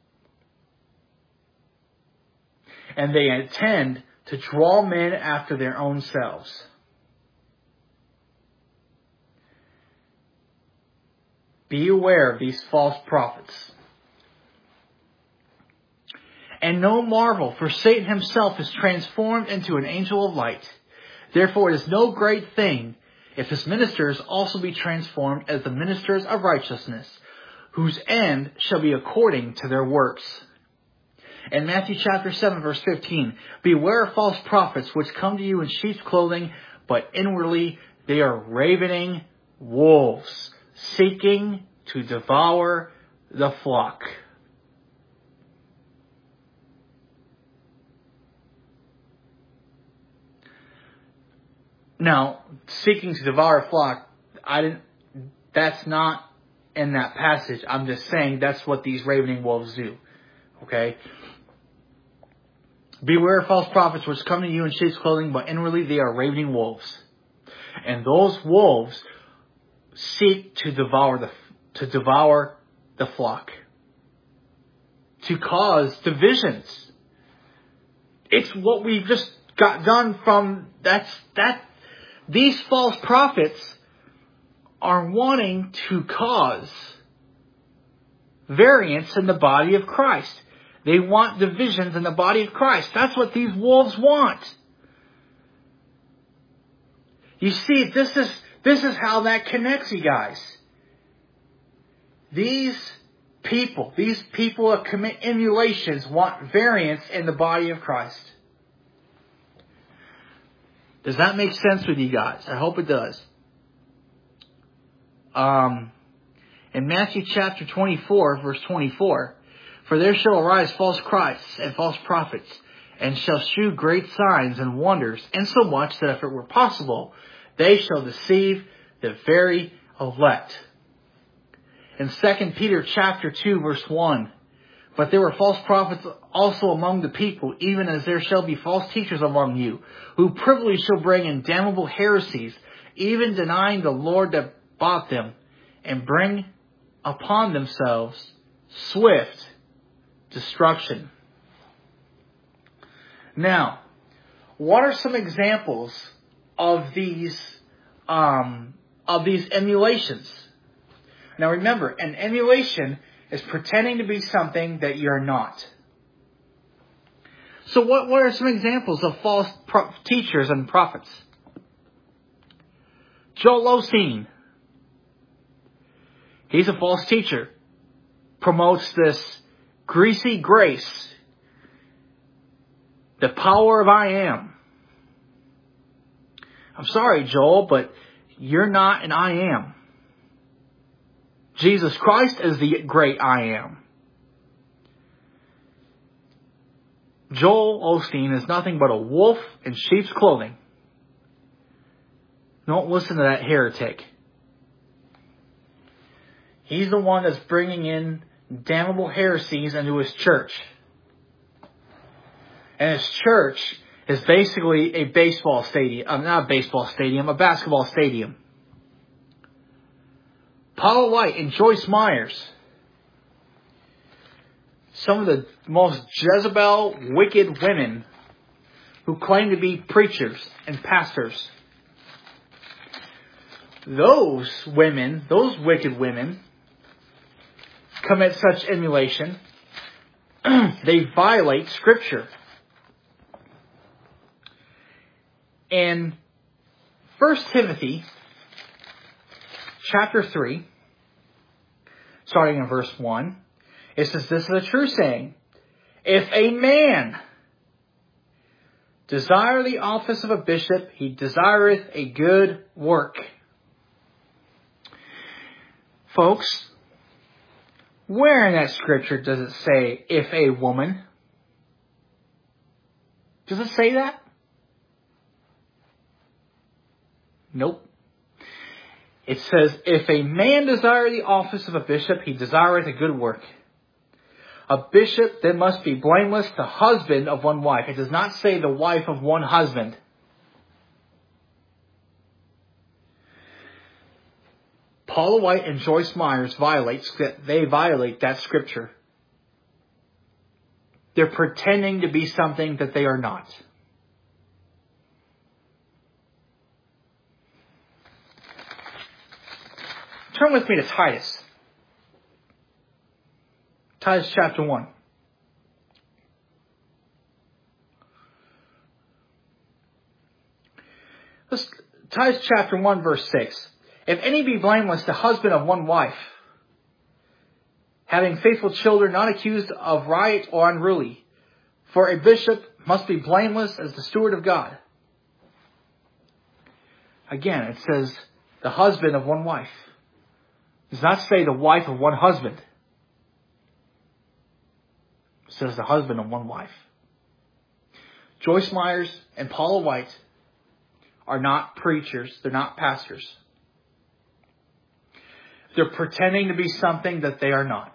Speaker 1: And they intend to draw men after their own selves. Be aware of these false prophets. And no marvel, for Satan himself is transformed into an angel of light. Therefore it is no great thing if his ministers also be transformed as the ministers of righteousness, whose end shall be according to their works. In Matthew chapter seven, verse fifteen, beware of false prophets which come to you in sheep's clothing, but inwardly they are ravening wolves, seeking to devour the flock. Now, seeking to devour a flock, I didn't, that's not in that passage. I'm just saying that's what these ravening wolves do. Okay? Beware of false prophets which come to you in sheep's clothing, but inwardly they are ravening wolves. And those wolves seek to devour the to devour the flock. To cause divisions. It's what we've just got done from that's that these false prophets are wanting to cause variance in the body of Christ. They want divisions in the body of Christ. That's what these wolves want. You see, this is this is how that connects, you guys. These people, these people that commit emulations want variance in the body of Christ. Does that make sense with you guys? I hope it does. Um, in Matthew chapter twenty-four, verse twenty-four, for there shall arise false Christs and false prophets, and shall shew great signs and wonders, insomuch that if it were possible, they shall deceive the very elect. In Second Peter chapter two, verse one, but there were false prophets also among the people, even as there shall be false teachers among you, who privily shall bring in damnable heresies, even denying the Lord that bought them, and bring upon themselves swift destruction. Now, what are some examples of these um, of these emulations? Now remember, an emulation is pretending to be something that you're not. So what, what are some examples of false pro- teachers and prophets? Joel Osteen. He's a false teacher. Promotes this greasy grace. The power of I am. I'm sorry, Joel, but you're not an I am. Jesus Christ is the great I am. Joel Osteen is nothing but a wolf in sheep's clothing. Don't listen to that heretic. He's the one that's bringing in damnable heresies into his church. And his church is basically a baseball stadium. Uh, not a baseball stadium, a basketball stadium. Paula White and Joyce Myers. Some of the most Jezebel, wicked women who claim to be preachers and pastors. Those women, those wicked women, commit such emulation. They violate Scripture. In First Timothy chapter three, starting in verse one, it says, this is a true saying. If a man desire the office of a bishop, he desireth a good work. Folks, where in that scripture does it say, if a woman? Does it say that? Nope. It says, if a man desire the office of a bishop, he desireth a good work. A bishop then must be blameless, the husband of one wife. It does not say the wife of one husband. Paula White and Joyce Myers violate, they violate that scripture. They're pretending to be something that they are not. Turn with me to Titus. Titus chapter one. Let's, Titus chapter one verse six. If any be blameless, the husband of one wife, having faithful children, not accused of riot or unruly. For a bishop must be blameless as the steward of God. Again, it says the husband of one wife. It does not say the wife of one husband. It says the husband of one wife. Joyce Myers and Paula White are not preachers. They're not pastors. They're pretending to be something that they are not.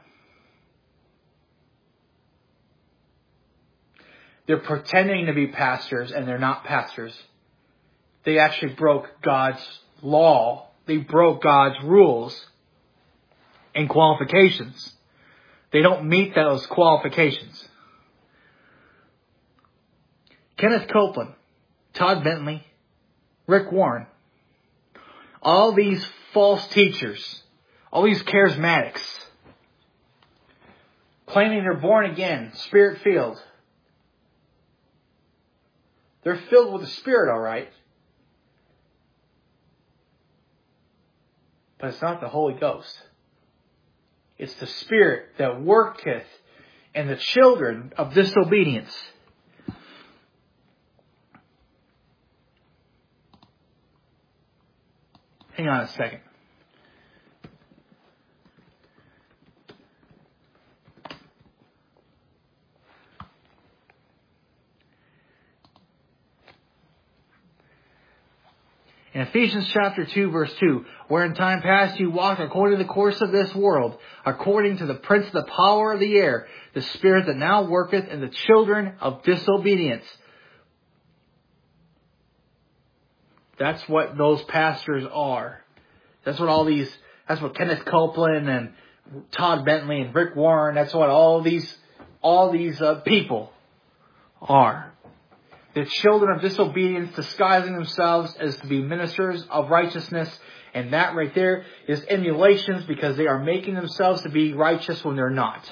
Speaker 1: They're pretending to be pastors and they're not pastors. They actually broke God's law. They broke God's rules and qualifications. They don't meet those qualifications. Kenneth Copeland, Todd Bentley, Rick Warren, all these false teachers, all these charismatics, claiming they're born again, spirit filled. They're filled with the Spirit, all right. But it's not the Holy Ghost. It's the Spirit that worketh in the children of disobedience. Hang on a second. In Ephesians chapter two, verse two, where in time past you walked according to the course of this world, according to the prince of the power of the air, the spirit that now worketh in the children of disobedience. That's what those pastors are. That's what all these, that's what Kenneth Copeland and Todd Bentley and Rick Warren, that's what all these, all these uh, people are. The children of disobedience, disguising themselves as to be ministers of righteousness. And that right there is emulations, because they are making themselves to be righteous when they're not.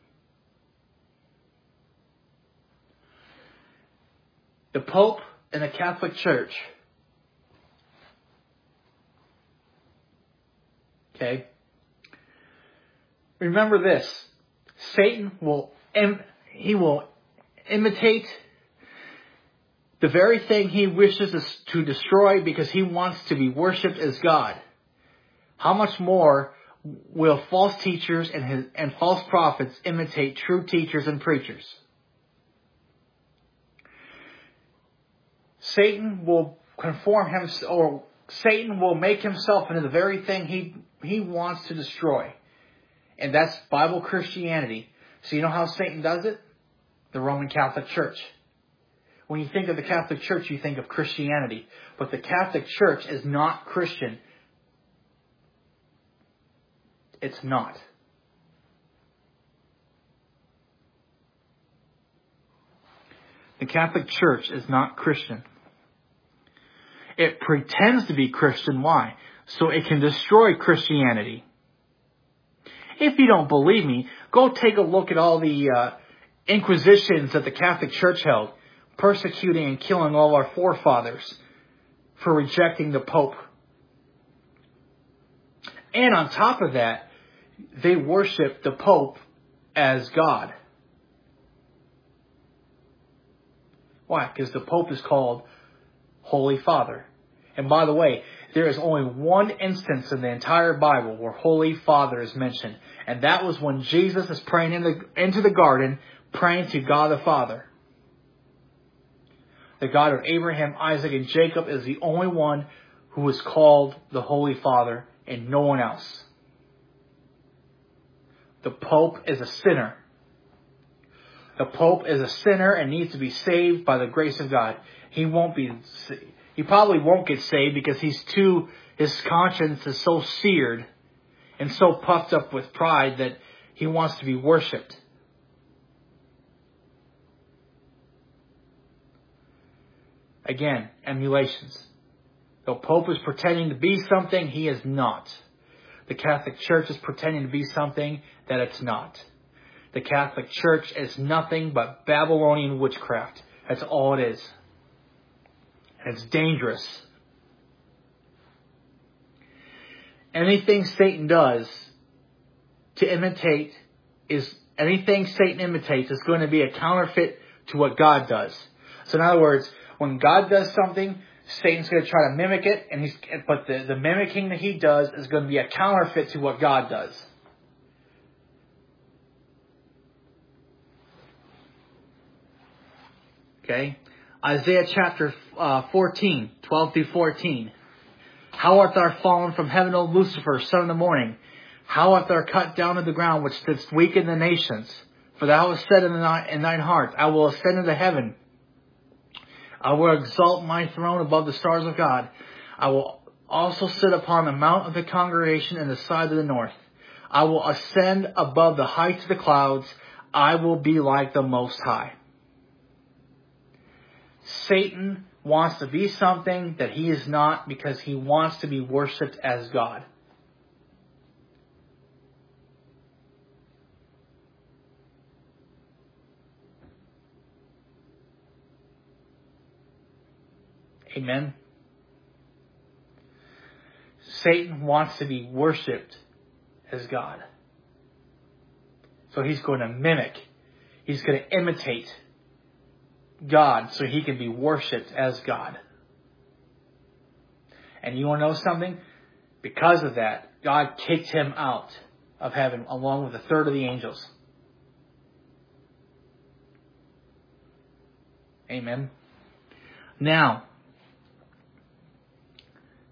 Speaker 1: The Pope and the Catholic Church. Okay. Remember this. Satan will, im- he will imitate the very thing he wishes to destroy, because he wants to be worshipped as God. How much more will false teachers and, his, and false prophets imitate true teachers and preachers? Satan will conform himself, or Satan will make himself into the very thing he he wants to destroy. And that's Bible Christianity. So you know how Satan does it? The Roman Catholic Church. When you think of the Catholic Church, you think of Christianity. But the Catholic Church is not Christian. It's not. The Catholic Church is not Christian. It pretends to be Christian. Why? So it can destroy Christianity. If you don't believe me, go take a look at all the uh, inquisitions that the Catholic Church held, persecuting and killing all our forefathers for rejecting the Pope. And on top of that, they worship the Pope as God. Why? Because the Pope is called Holy Father. And by the way, there is only one instance in the entire Bible where Holy Father is mentioned. And that was when Jesus is praying in the, into the garden, praying to God the Father. The God of Abraham, Isaac, and Jacob is the only one who is called the Holy Father, and no one else. The Pope is a sinner. The Pope is a sinner and needs to be saved by the grace of God. He won't be, he probably won't get saved because he's too, his conscience is so seared and so puffed up with pride that he wants to be worshipped. Again, emulations. The Pope is pretending to be something he is not. The Catholic Church is pretending to be something that it's not. The Catholic Church is nothing but Babylonian witchcraft. That's all it is. And it's dangerous. Anything Satan does to imitate is, anything Satan imitates is going to be a counterfeit to what God does. So in other words, when God does something, Satan's going to try to mimic it, and he's, but the, the mimicking that he does is going to be a counterfeit to what God does. Okay? Isaiah chapter uh, fourteen, twelve through fourteen. How art thou fallen from heaven, O Lucifer, son of the morning? How art thou cut down to the ground, which didst weaken the nations? For thou hast said in, the, in thine heart, I will ascend into heaven. I will exalt my throne above the stars of God. I will also sit upon the mount of the congregation in the side of the north. I will ascend above the heights of the clouds. I will be like the Most High. Satan wants to be something that he is not because he wants to be worshipped as God. Amen. Satan wants to be worshipped as God. So he's going to mimic. He's going to imitate God so he can be worshipped as God. And you want to know something? Because of that, God kicked him out of heaven along with a third of the angels. Amen. Now,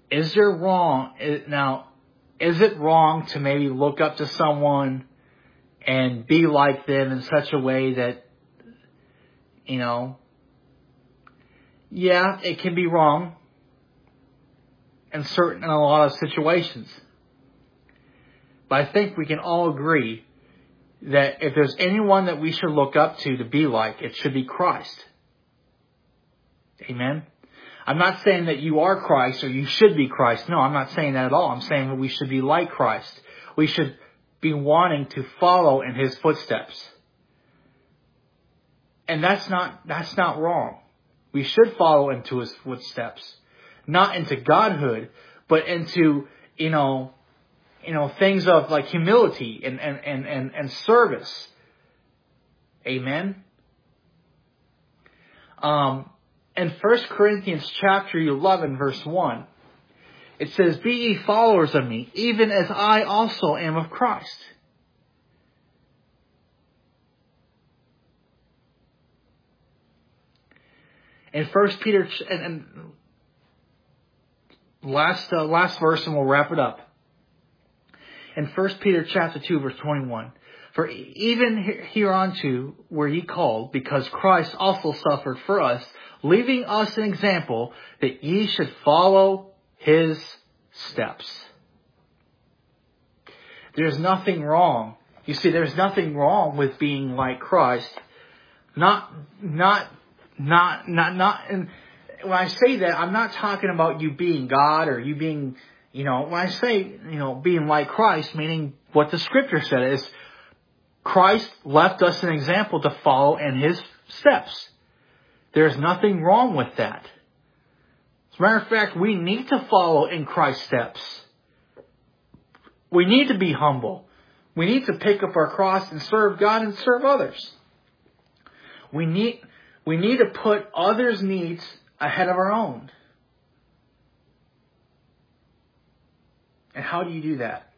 Speaker 1: is there wrong, now, is it wrong to maybe look up to someone and be like them in such a way that, you know, yeah, it can be wrong in certain, in a lot of situations. But I think we can all agree that if there's anyone that we should look up to to be like, it should be Christ. Amen? I'm not saying that you are Christ or you should be Christ. No, I'm not saying that at all. I'm saying that we should be like Christ. We should be wanting to follow in His footsteps. And that's not, that's not wrong. We should follow into His footsteps. Not into godhood, but into, you know, you know, things of like humility and, and, and, and, and service. Amen. Um, in First Corinthians chapter eleven, verse one, it says, "Be ye followers of me, even as I also am of Christ." In First Peter, and, and last uh, last verse, and we'll wrap it up. In First Peter chapter two, verse twenty-one, "For even hereunto were ye called, because Christ also suffered for us, leaving us an example that ye should follow His steps." There's nothing wrong. You see, there's nothing wrong with being like Christ. Not, not, not, not, not. And when I say that, I'm not talking about you being God or you being, you know, when I say, you know, being like Christ, meaning what the Scripture said is Christ left us an example to follow in His steps. There's nothing wrong with that. As a matter of fact, we need to follow in Christ's steps. We need to be humble. We need to pick up our cross and serve God and serve others. We need, we need to put others' needs ahead of our own. And how do you do that?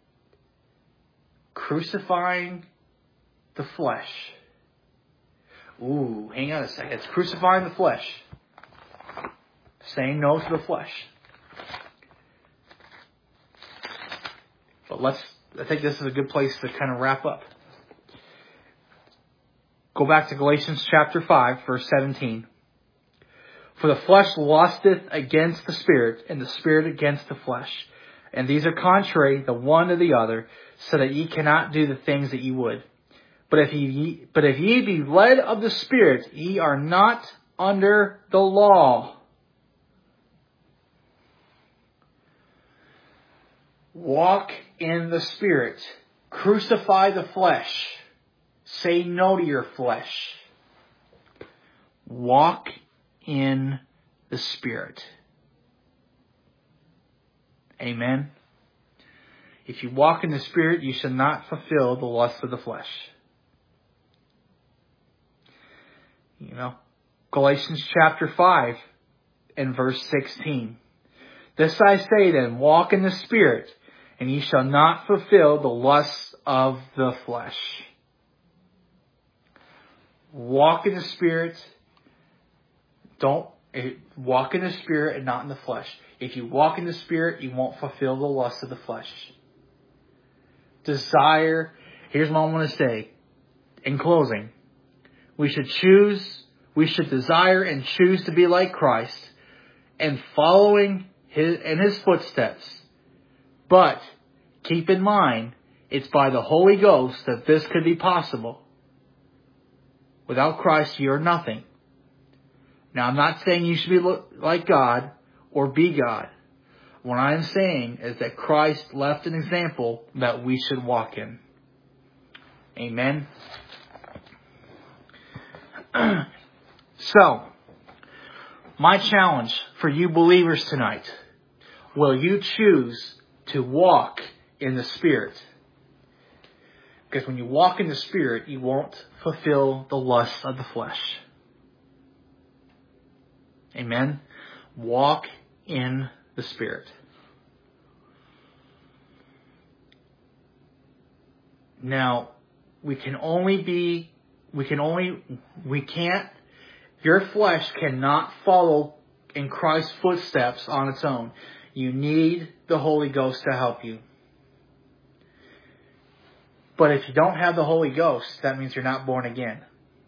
Speaker 1: Crucifying the flesh. Ooh, hang on a second. It's crucifying the flesh. Saying no to the flesh. But let's, I think this is a good place to kind of wrap up. Go back to Galatians chapter five, verse seventeen. "For the flesh lusteth against the Spirit, and the Spirit against the flesh. And these are contrary the one to the other, so that ye cannot do the things that ye would. But if ye, but if ye be led of the Spirit, ye are not under the law." Walk in the Spirit. Crucify the flesh. Say no to your flesh. Walk in the Spirit. Amen. If you walk in the Spirit, you shall not fulfill the lust of the flesh. You know, Galatians chapter five and verse sixteen. "This I say then, walk in the Spirit, and ye shall not fulfill the lusts of the flesh." Walk in the Spirit. Don't walk in the Spirit and not in the flesh. If you walk in the Spirit, you won't fulfill the lust of the flesh. Desire. Here's what I want to say in closing. We should choose, we should desire and choose to be like Christ and following His, in His footsteps. But keep in mind, it's by the Holy Ghost that this could be possible. Without Christ, you're nothing. Now, I'm not saying you should be like God or be God. What I'm saying is that Christ left an example that we should walk in. Amen. So, my challenge for you believers tonight, will you choose to walk in the Spirit? Because when you walk in the Spirit, you won't fulfill the lusts of the flesh. Amen. Walk in the Spirit. Now, we can only be, we can only, we can't, your flesh cannot follow in Christ's footsteps on its own. You need the Holy Ghost to help you. But if you don't have the Holy Ghost, that means you're not born again.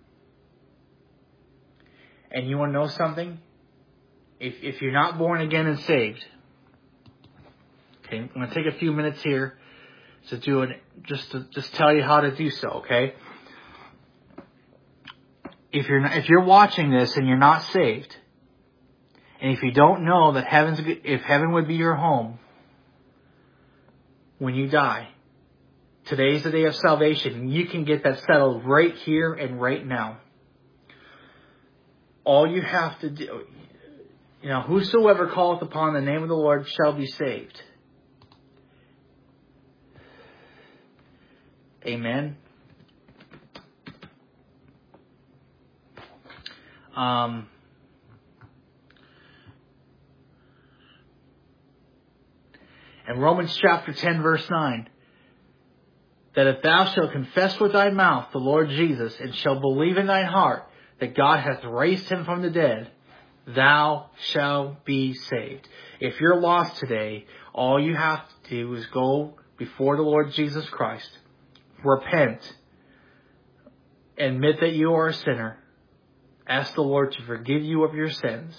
Speaker 1: And you want to know something? If if you're not born again and saved, okay, I'm going to take a few minutes here to do it, just to just tell you how to do so. Okay, if you're not, if you're watching this and you're not saved, and if you don't know that heaven's if heaven would be your home when you die, today's the day of salvation. You can get that settled right here and right now. All you have to do, you know, whosoever calleth upon the name of the Lord shall be saved. Amen. Um, in Romans chapter ten, verse nine, that if thou shalt confess with thy mouth the Lord Jesus, and shalt believe in thine heart that God hath raised him from the dead, thou shalt be saved. If you're lost today, all you have to do is go before the Lord Jesus Christ, repent, admit that you are a sinner, ask the Lord to forgive you of your sins,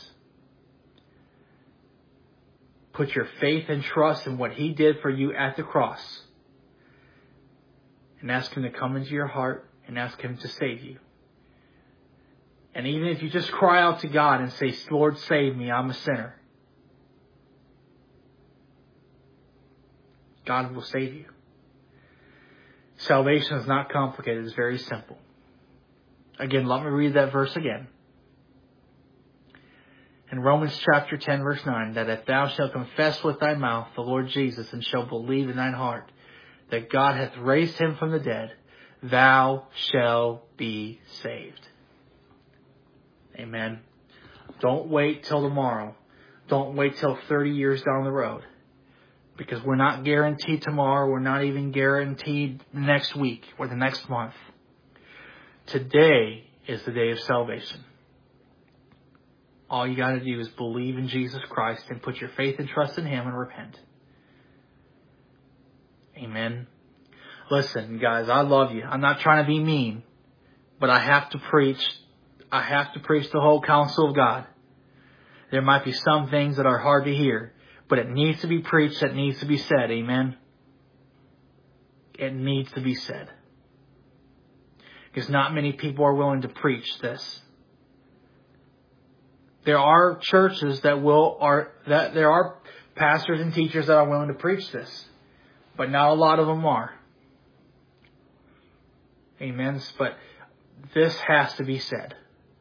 Speaker 1: put your faith and trust in what He did for you at the cross, and ask Him to come into your heart and ask Him to save you. And even if you just cry out to God and say, Lord, save me, I'm a sinner, God will save you. Salvation is not complicated. It's very simple. Again, let me read that verse again. In Romans chapter ten, verse nine, that if thou shalt confess with thy mouth the Lord Jesus, and shalt believe in thine heart that God hath raised him from the dead, thou shalt be saved. Amen. Don't wait till tomorrow. Don't wait till thirty years down the road. Because we're not guaranteed tomorrow. We're not even guaranteed next week or the next month. Today is the day of salvation. All you got to do is believe in Jesus Christ and put your faith and trust in Him and repent. Amen. Listen, guys, I love you. I'm not trying to be mean, but I have to preach. I have to preach the whole counsel of God. There might be some things that are hard to hear, but it needs to be preached. It needs to be said. Amen. It needs to be said. Because not many people are willing to preach this. There are churches that will are that there are pastors and teachers that are willing to preach this, but not a lot of them are. Amen. But this has to be said.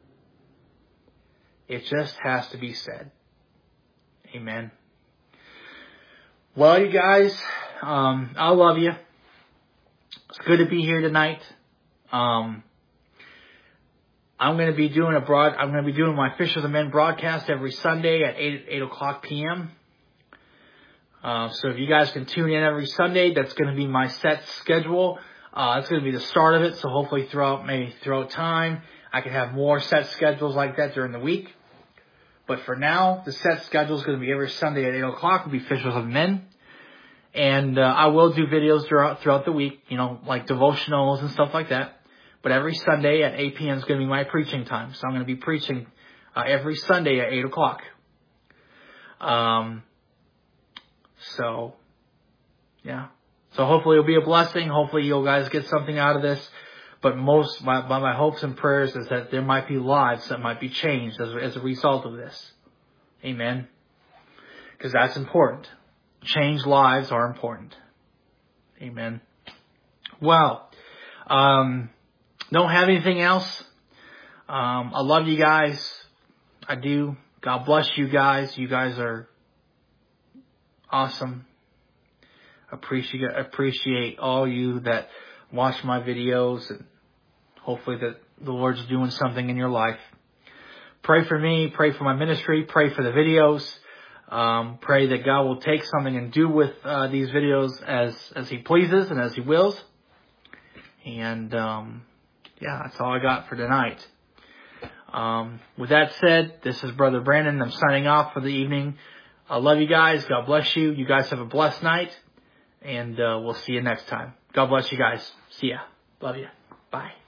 Speaker 1: It just has to be said. Amen. Well, you guys, um, I love you. It's good to be here tonight. Um, I'm going to be doing a broad. I'm going to be doing my Fishers of Men broadcast every Sunday at eight eight o'clock p.m. Uh, so if you guys can tune in every Sunday, that's going to be my set schedule. Uh, that's going to be the start of it. So hopefully throughout maybe throughout time, I can have more set schedules like that during the week. But for now, the set schedule is going to be every Sunday at eight o'clock. Will be Fishers of Men. And uh, I will do videos throughout throughout the week, you know, like devotionals and stuff like that. But every Sunday at eight p.m. is going to be my preaching time. So I'm going to be preaching uh, every Sunday at eight o'clock. Um. So, yeah. So hopefully it'll be a blessing. Hopefully you guys get something out of this. But most, my, by my hopes and prayers is that there might be lives that might be changed as, as a result of this. Amen. Because that's important. Changed lives are important. Amen. Well, um, don't have anything else. Um, I love you guys. I do. God bless you guys. You guys are awesome. Appreciate appreciate all you that watch my videos, and hopefully that the Lord's doing something in your life. Pray for me. Pray for my ministry. Pray for the videos. Um, pray that God will take something and do with uh, these videos as as He pleases and as He wills. And um, yeah, that's all I got for tonight. Um, with that said, this is Brother Brandon. I'm signing off for the evening. I love you guys. God bless you. You guys have a blessed night. And uh, we'll see you next time. God bless you guys. See ya. Love you. Bye.